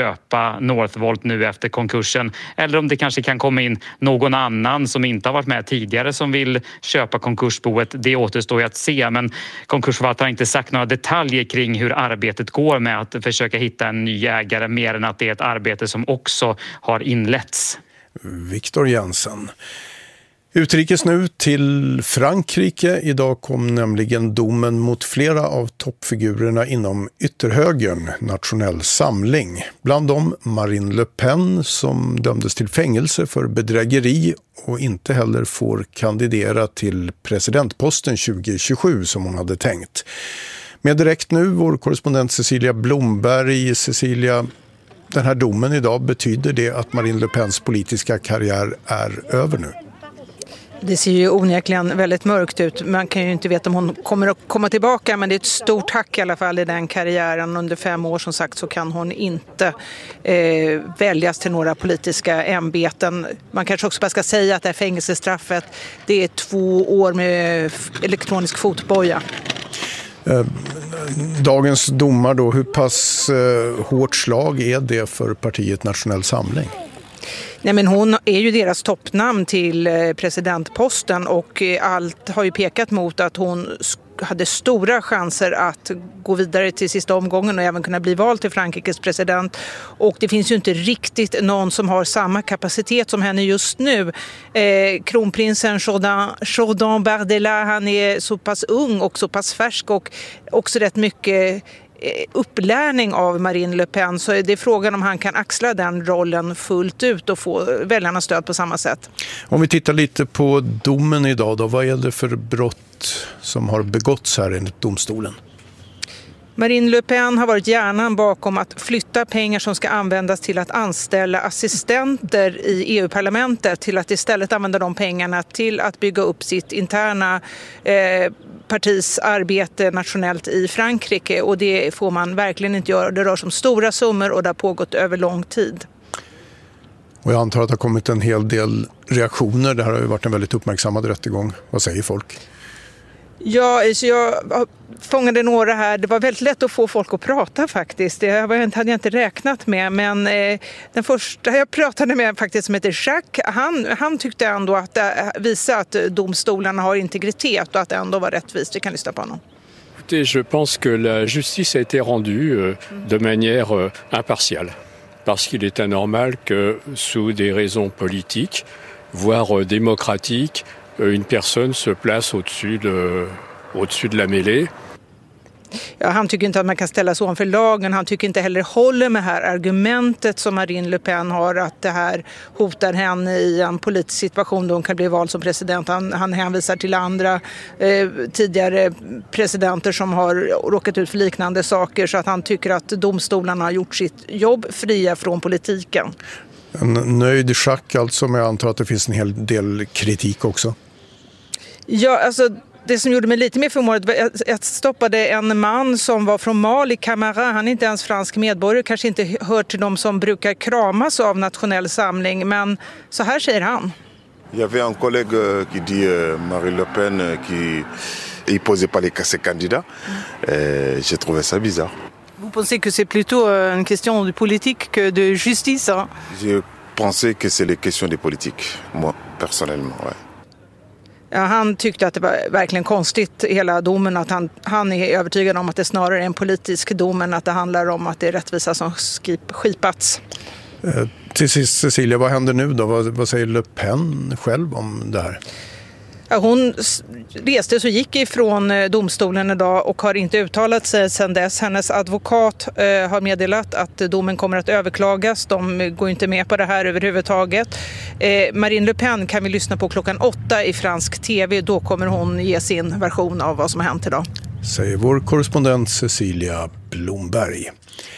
köpa Northvolt nu efter konkursen, eller om det kanske kan komma in någon annan som inte har varit med tidigare som vill köpa konkursboet. Det återstår ju att se, men konkursförvaltaren har inte sagt några detaljer kring hur arbetet går med att försöka hitta en ny ägare, mer än att det är ett arbete som också har inletts. Viktor Jensen. Utrikes nu till Frankrike. Idag kom nämligen domen mot flera av toppfigurerna inom ytterhögern, Nationell samling. Bland dem Marine Le Pen som dömdes till fängelse för bedrägeri och inte heller får kandidera till presidentposten 2027 som hon hade tänkt. Med direkt nu vår korrespondent Cecilia Blomberg. Cecilia, den här domen idag, betyder det att Marine Le Pens politiska karriär är över nu? Det ser ju onekligen väldigt mörkt ut. Man kan ju inte veta om hon kommer att komma tillbaka, men det är ett stort hack i alla fall i den karriären. Under 5 år som sagt så kan hon inte väljas till några politiska ämbeten. Man kanske också bara ska säga att det här fängelsestraffet, det är 2 år med elektronisk fotboja. Dagens domar då, hur pass hårt slag är det för partiet Nationell samling? Nej, men hon är ju deras toppnamn till presidentposten och allt har ju pekat mot att hon hade stora chanser att gå vidare till sista omgången och även kunna bli vald till Frankrikes president. Och det finns ju inte riktigt någon som har samma kapacitet som henne just nu. Kronprinsen Jourdan Bardella, han är så pass ung och så pass färsk och också rätt mycket upplärning av Marine Le Pen, så är det frågan om han kan axla den rollen fullt ut och få väljarnas stöd på samma sätt. Om vi tittar lite på domen idag då, vad är det för brott som har begåtts här enligt domstolen? Marine Le Pen har varit hjärnan bakom att flytta pengar som ska användas till att anställa assistenter i EU-parlamentet till att istället använda de pengarna till att bygga upp sitt interna partis arbete nationellt i Frankrike, och det får man verkligen inte göra. Det rör sig om stora summor och det har pågått över lång tid. Och jag antar att det har kommit en hel del reaktioner. Det här har ju varit en väldigt uppmärksammad rättegång. Vad säger folk? Ja, så jag fångade några här. Det var väldigt lätt att få folk att prata faktiskt. Det hade jag inte räknat med. Men den första jag pratade med faktiskt, som heter Jacques, han tyckte ändå att visa att domstolarna har integritet och att det ändå var rättvist. Vi kan lyssna på honom. Je pense que la justice a été rendue de manière impartiale. Parce qu'il est anormal que sous des raisons politiques, voire démocratiques, une personne se place au-dessus de la mêlée. Ja, han tycker inte att man kan ställa så för lagen. Han tycker inte heller håller med här argumentet som Marine Le Pen har, att det här hotar henne i en politisk situation då hon kan bli vald som president. Han hänvisar till andra tidigare presidenter som har råkat ut för liknande saker, så att han tycker att domstolarna har gjort sitt jobb fria från politiken. En nöjd Jacques alltså, men jag antar att det finns en hel del kritik också. Ja, alltså det som gjorde mig lite mer förmådd var att jag stoppade en man som var från Mali, Camara. Han är inte ens fransk medborgare, kanske inte hör till de som brukar kramas av Nationell samling, men så här säger han. Il y avait un collègue qui dit Marine Le Pen qui il posait pas ses candidats. J'ai trouvé ça bizarre. Vous pensez que c'est plutôt une question de politique que de justice? Hein? Je pensais que c'est les questions de politique, moi personnellement, ouais. Ja, han tyckte att det var verkligen konstigt hela domen, att han är övertygad om att det snarare är en politisk dom än att det handlar om att det är rättvisa som skipats. Till sist Cecilia, vad händer nu då? Vad säger Le Pen själv om det här? Ja, hon reste så gick ifrån domstolen idag och har inte uttalat sig sedan dess. Hennes advokat har meddelat att domen kommer att överklagas. De går inte med på det här överhuvudtaget. Marine Le Pen kan vi lyssna på 8:00 i fransk tv. Då kommer hon ge sin version av vad som har hänt idag. Säger vår korrespondent Cecilia Blomberg.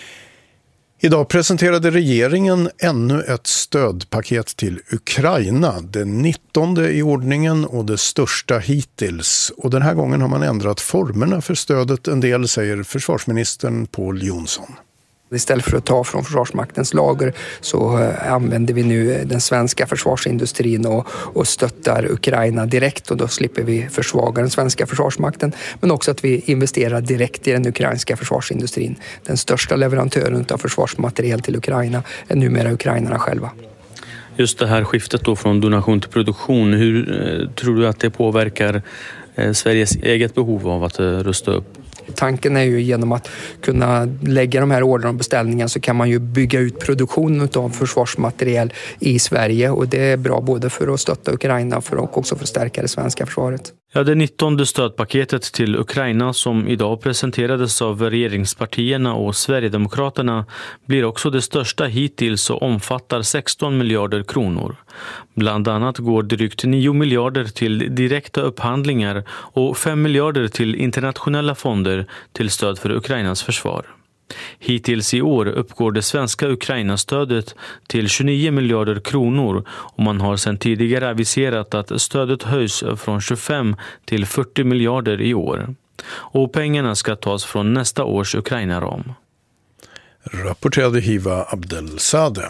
Idag presenterade regeringen ännu ett stödpaket till Ukraina, det 19:e i ordningen och det största hittills. Och den här gången har man ändrat formerna för stödet en del, säger försvarsministern Pål Jonsson. Istället för att ta från Försvarsmaktens lager så använder vi nu den svenska försvarsindustrin och stöttar Ukraina direkt, och då slipper vi försvaga den svenska försvarsmakten, men också att vi investerar direkt i den ukrainska försvarsindustrin. Den största leverantören av försvarsmateriel till Ukraina är numera ukrainarna själva. Just det här skiftet då från donation till produktion, hur tror du att det påverkar Sveriges eget behov av att rusta upp? Tanken är ju genom att kunna lägga de här orderna och beställningarna så kan man ju bygga ut produktionen av försvarsmateriel i Sverige, och det är bra både för att stötta Ukraina och också för att stärka det svenska försvaret. Ja, det 19:e stödpaketet till Ukraina som idag presenterades av regeringspartierna och Sverigedemokraterna blir också det största hittills och omfattar 16 miljarder kronor. Bland annat går drygt 9 miljarder till direkta upphandlingar och 5 miljarder till internationella fonder till stöd för Ukrainas försvar. Hittills i år uppgår det svenska Ukraina-stödet till 29 miljarder kronor och man har sedan tidigare aviserat att stödet höjs från 25 till 40 miljarder i år. Och pengarna ska tas från nästa års Ukraina-ram. Rapporterade Hiva Abdelsade.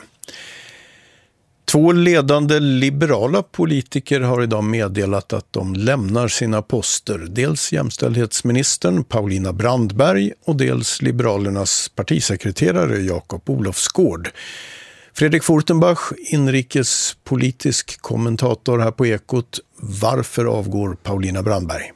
2 ledande liberala politiker har idag meddelat att de lämnar sina poster. Dels jämställdhetsministern Paulina Brandberg och dels Liberalernas partisekreterare Jakob Olofsgård. Fredrik Furtenbach, inrikespolitisk kommentator här på Ekot. Varför avgår Paulina Brandberg?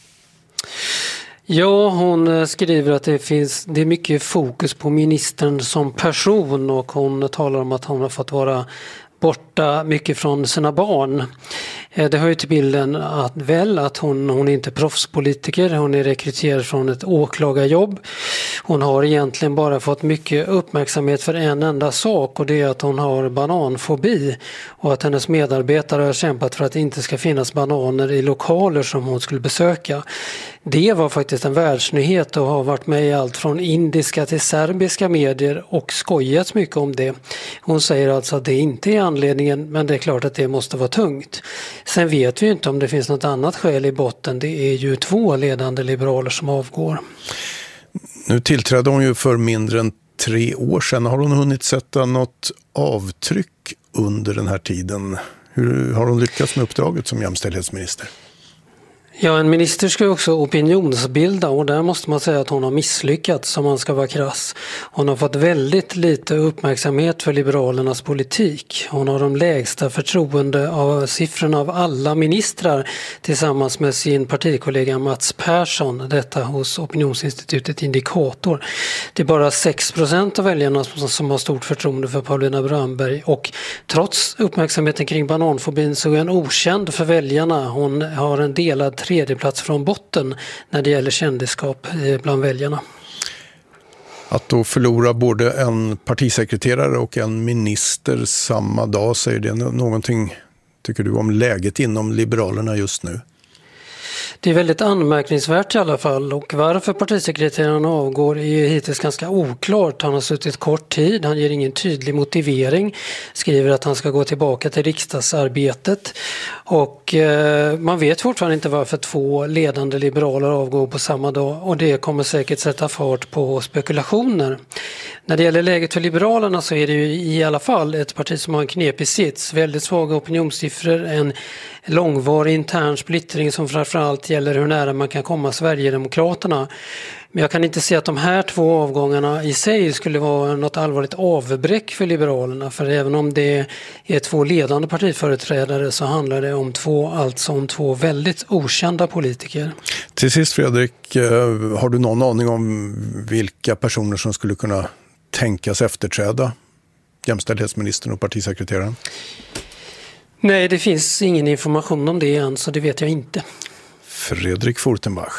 Ja, hon skriver att det är mycket fokus på ministern som person, och hon talar om att hon har fått vara borta mycket från sina barn. Det hör ju till bilden att hon är inte proffspolitiker, hon är rekryterad från ett åklagarjobb. Hon har egentligen bara fått mycket uppmärksamhet för en enda sak, och det är att hon har bananfobi och att hennes medarbetare har kämpat för att det inte ska finnas bananer i lokaler som hon skulle besöka. Det var faktiskt en världsnyhet och har varit med i allt från indiska till serbiska medier och skojats mycket om det. Hon säger alltså att det inte är anledningen, men det är klart att det måste vara tungt. Sen vet vi inte om det finns något annat skäl i botten. Det är ju 2 ledande liberaler som avgår. Nu tillträdde hon ju för mindre än 3 år sedan. Har hon hunnit sätta något avtryck under den här tiden? Hur har hon lyckats med uppdraget som jämställdhetsminister? Ja, en minister ska ju också opinionsbilda, och där måste man säga att hon har misslyckats om man ska vara krass. Hon har fått väldigt lite uppmärksamhet för Liberalernas politik. Hon har de lägsta förtroende av siffrorna av alla ministrar tillsammans med sin partikollega Mats Persson, detta hos opinionsinstitutet Indikator. Det är bara 6% av väljarna som har stort förtroende för Paulina Brandberg, och trots uppmärksamheten kring bananfobin så är hon okänd för väljarna. Hon har en delad 3:e plats från botten när det gäller kändisskap bland väljarna. Att då förlora både en partisekreterare och en minister samma dag, säger det någonting, tycker du, om läget inom Liberalerna just nu? Det är väldigt anmärkningsvärt i alla fall, och varför partisekreteraren avgår är ju hittills ganska oklart. Han har suttit kort tid, han ger ingen tydlig motivering, skriver att han ska gå tillbaka till riksdagsarbetet, och man vet fortfarande inte varför 2 ledande liberaler avgår på samma dag, och det kommer säkert sätta fart på spekulationer. När det gäller läget för Liberalerna så är det ju i alla fall ett parti som har en knepig sits, väldigt svaga opinionssiffror, en långvarig intern splittring som framförallt gäller hur nära man kan komma Sverigedemokraterna. Men jag kan inte se att de här 2 avgångarna i sig skulle vara något allvarligt avbräck för Liberalerna, för även om det är 2 ledande partiföreträdare så handlar det om 2 väldigt okända politiker. Till sist, Fredrik, har du någon aning om vilka personer som skulle kunna tänkas efterträda jämställdhetsministern och partisekreteraren? Nej, det finns ingen information om det än, så det vet jag inte. Fredrik Furtenbach.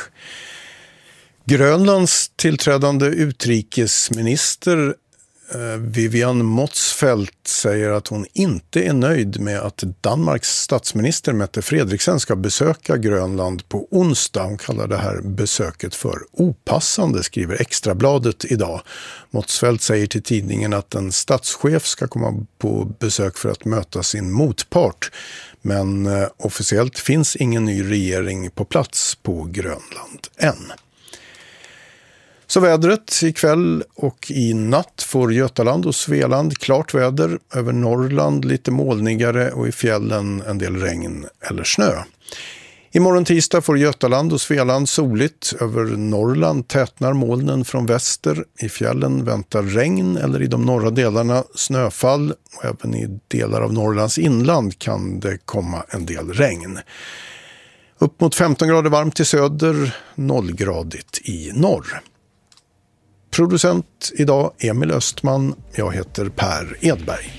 Grönlands tillträdande utrikesminister Vivian Motzfeldt säger att hon inte är nöjd med att Danmarks statsminister Mette Frederiksen ska besöka Grönland på onsdag. Hon kallar det här besöket för opassande, skriver Extrabladet idag. Motzfeldt säger till tidningen att en statschef ska komma på besök för att möta sin motpart. Men officiellt finns ingen ny regering på plats på Grönland än. Så vädret ikväll och i natt får Götaland och Svealand klart väder. Över Norrland lite molnigare och i fjällen en del regn eller snö. Imorgon tisdag får Götaland och Svealand soligt. Över Norrland tätnar molnen från väster. I fjällen väntar regn eller i de norra delarna snöfall. Och även i delar av Norrlands inland kan det komma en del regn. Upp mot 15 grader varmt i söder, 0-gradigt i norr. Producent idag Emil Östman. Jag heter Per Edberg.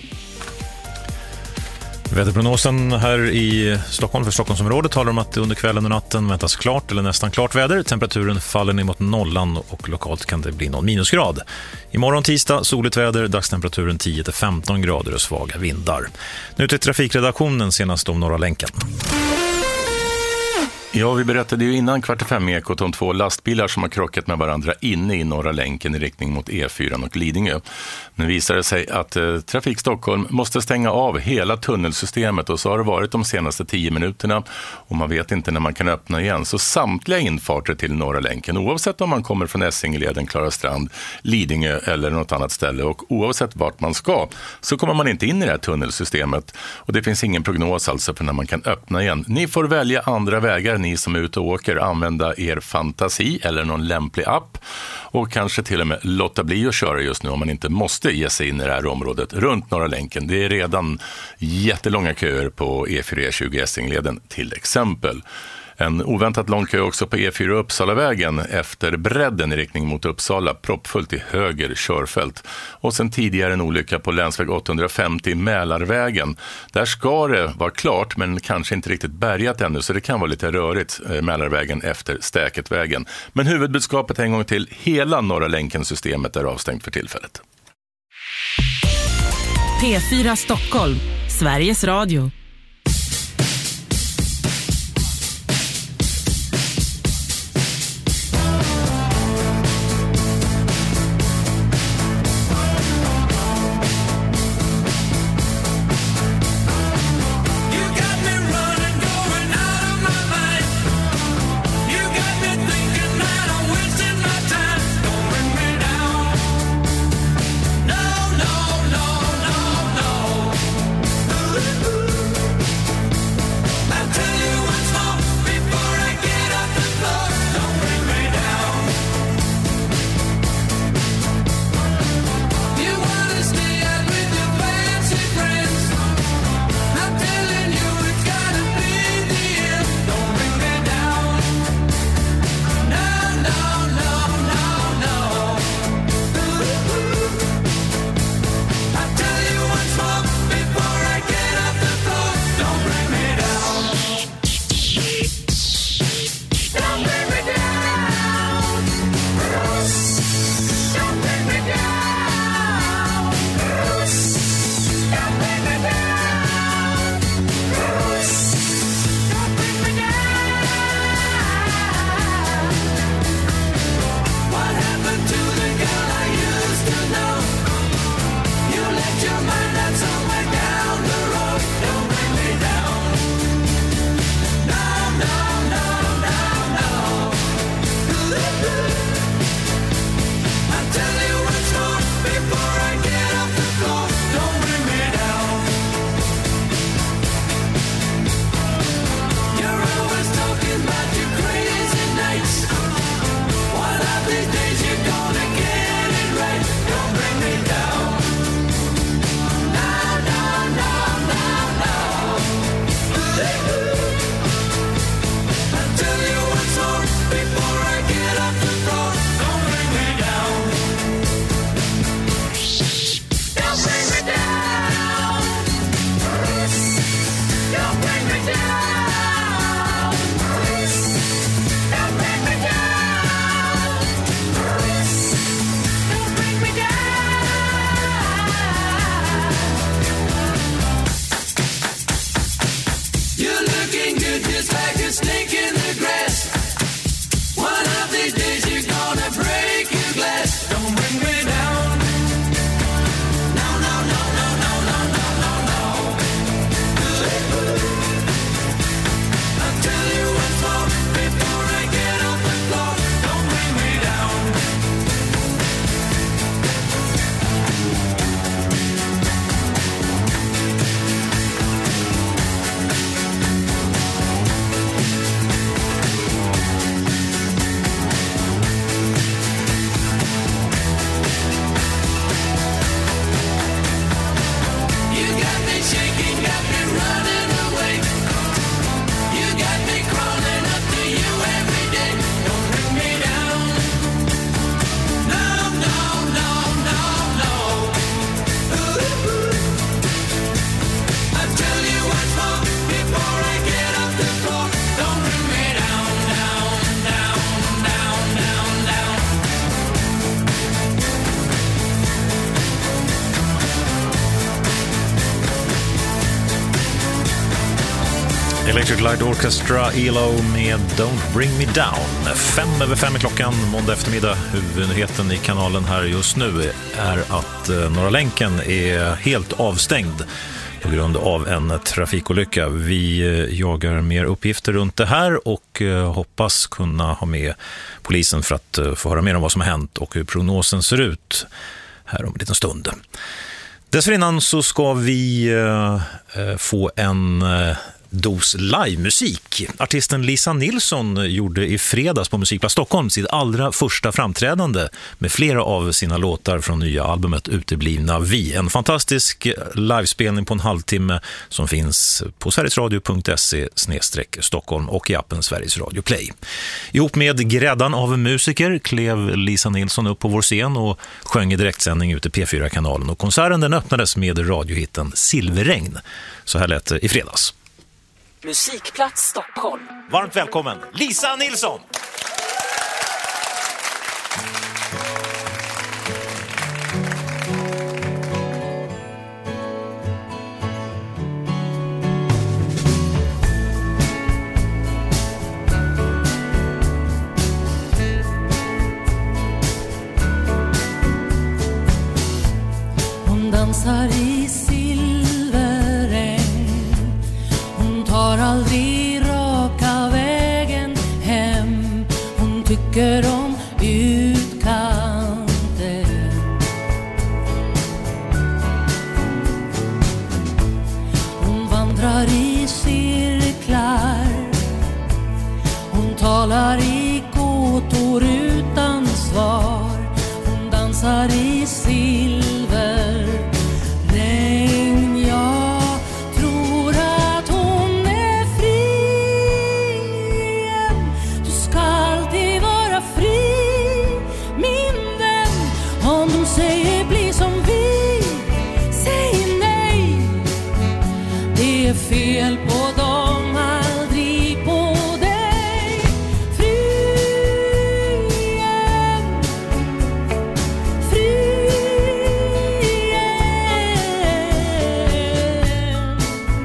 Väderprognosen här i Stockholm för Stockholmsområdet talar om att under kvällen och natten väntas klart eller nästan klart väder. Temperaturen faller ner mot nollan och lokalt kan det bli någon minusgrad. Imorgon tisdag soligt väder, dagstemperaturen 10-15 grader och svaga vindar. Nu till trafikredaktionen senast om Norra länken. Ja, vi berättade ju innan 4:45-ekot om 2 lastbilar som har krockat med varandra inne i Norra länken i riktning mot E4 och Lidingö. Nu visar det sig att Trafik Stockholm måste stänga av hela tunnelsystemet och så har det varit de senaste 10 minuterna och man vet inte när man kan öppna igen. Så samtliga infarter till Norra länken, oavsett om man kommer från Essingeleden, Klarastrand, Lidingö eller något annat ställe och oavsett vart man ska, så kommer man inte in i det här tunnelsystemet och det finns ingen prognos alltså för när man kan öppna igen. Ni får välja andra vägar, ni som är ute och åker, använda er fantasi eller någon lämplig app och kanske till och med låta bli att köra just nu om man inte måste ge sig in i det här området runt Norra länken. Det är redan jättelånga köer på E4-E20 Essingleden till exempel. En oväntat lång kö också på E4 Uppsalavägen efter bredden i riktning mot Uppsala, proppfullt i höger körfält. Och sen tidigare en olycka på länsväg 850 Mälarvägen. Där ska det vara klart men kanske inte riktigt bärgat ännu så det kan vara lite rörigt Mälarvägen efter Stäketvägen. Men huvudbudskapet en gång till, hela Norra länken-systemet är avstängt för tillfället. P4 Stockholm, Sveriges Radio. No, no, no, no, no. Electric Light Orchestra, ELO med Don't Bring Me Down. 5:05 i klockan, måndag eftermiddag. Huvudnyheten i kanalen här just nu är att Norra länken är helt avstängd på grund av en trafikolycka. Vi jagar mer uppgifter runt det här och hoppas kunna ha med polisen för att få höra mer om vad som har hänt och hur prognosen ser ut här om en liten stund. Dessförinnan så ska vi få en dos livemusik. Artisten Lisa Nilsson gjorde i fredags på Musikplats Stockholm sitt allra första framträdande med flera av sina låtar från nya albumet Uteblivna vi. En fantastisk livespelning på en halvtimme som finns på sverigesradio.se/Stockholm och i appen Sveriges Radio Play. Ihop med gräddan av musiker klev Lisa Nilsson upp på vår scen och sjöng i direktsändning ute i P4-kanalen, och konserten den öppnades med radiohitten Silverregn. Så här lät det i fredags. Musikplats Stockholm. Varmt välkommen, Lisa Nilsson! Hon dansar i silverregn. Hon tar aldrig raka vägen hem. Hon tycker om utkanter. Hon vandrar i cirklar. Hon talar i gåtor utan svar. Hon dansar i silverregn. Jag tror att hon är fri igen. Du ska alltid vara fri, min vän. Om de säger bli som vi, säg nej. Det är fel på dem, aldrig på dig. Fri igen, fri igen.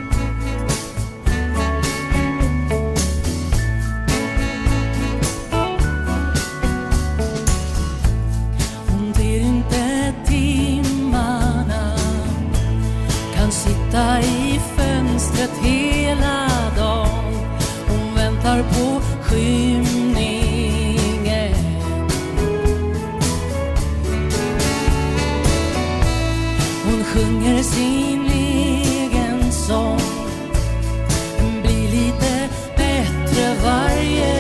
Hon ser inte timmarna, kan sitta i fönstret hela dagen. Hon väntar på skymningen. Hon sjunger sin egen sång, blir lite bättre varje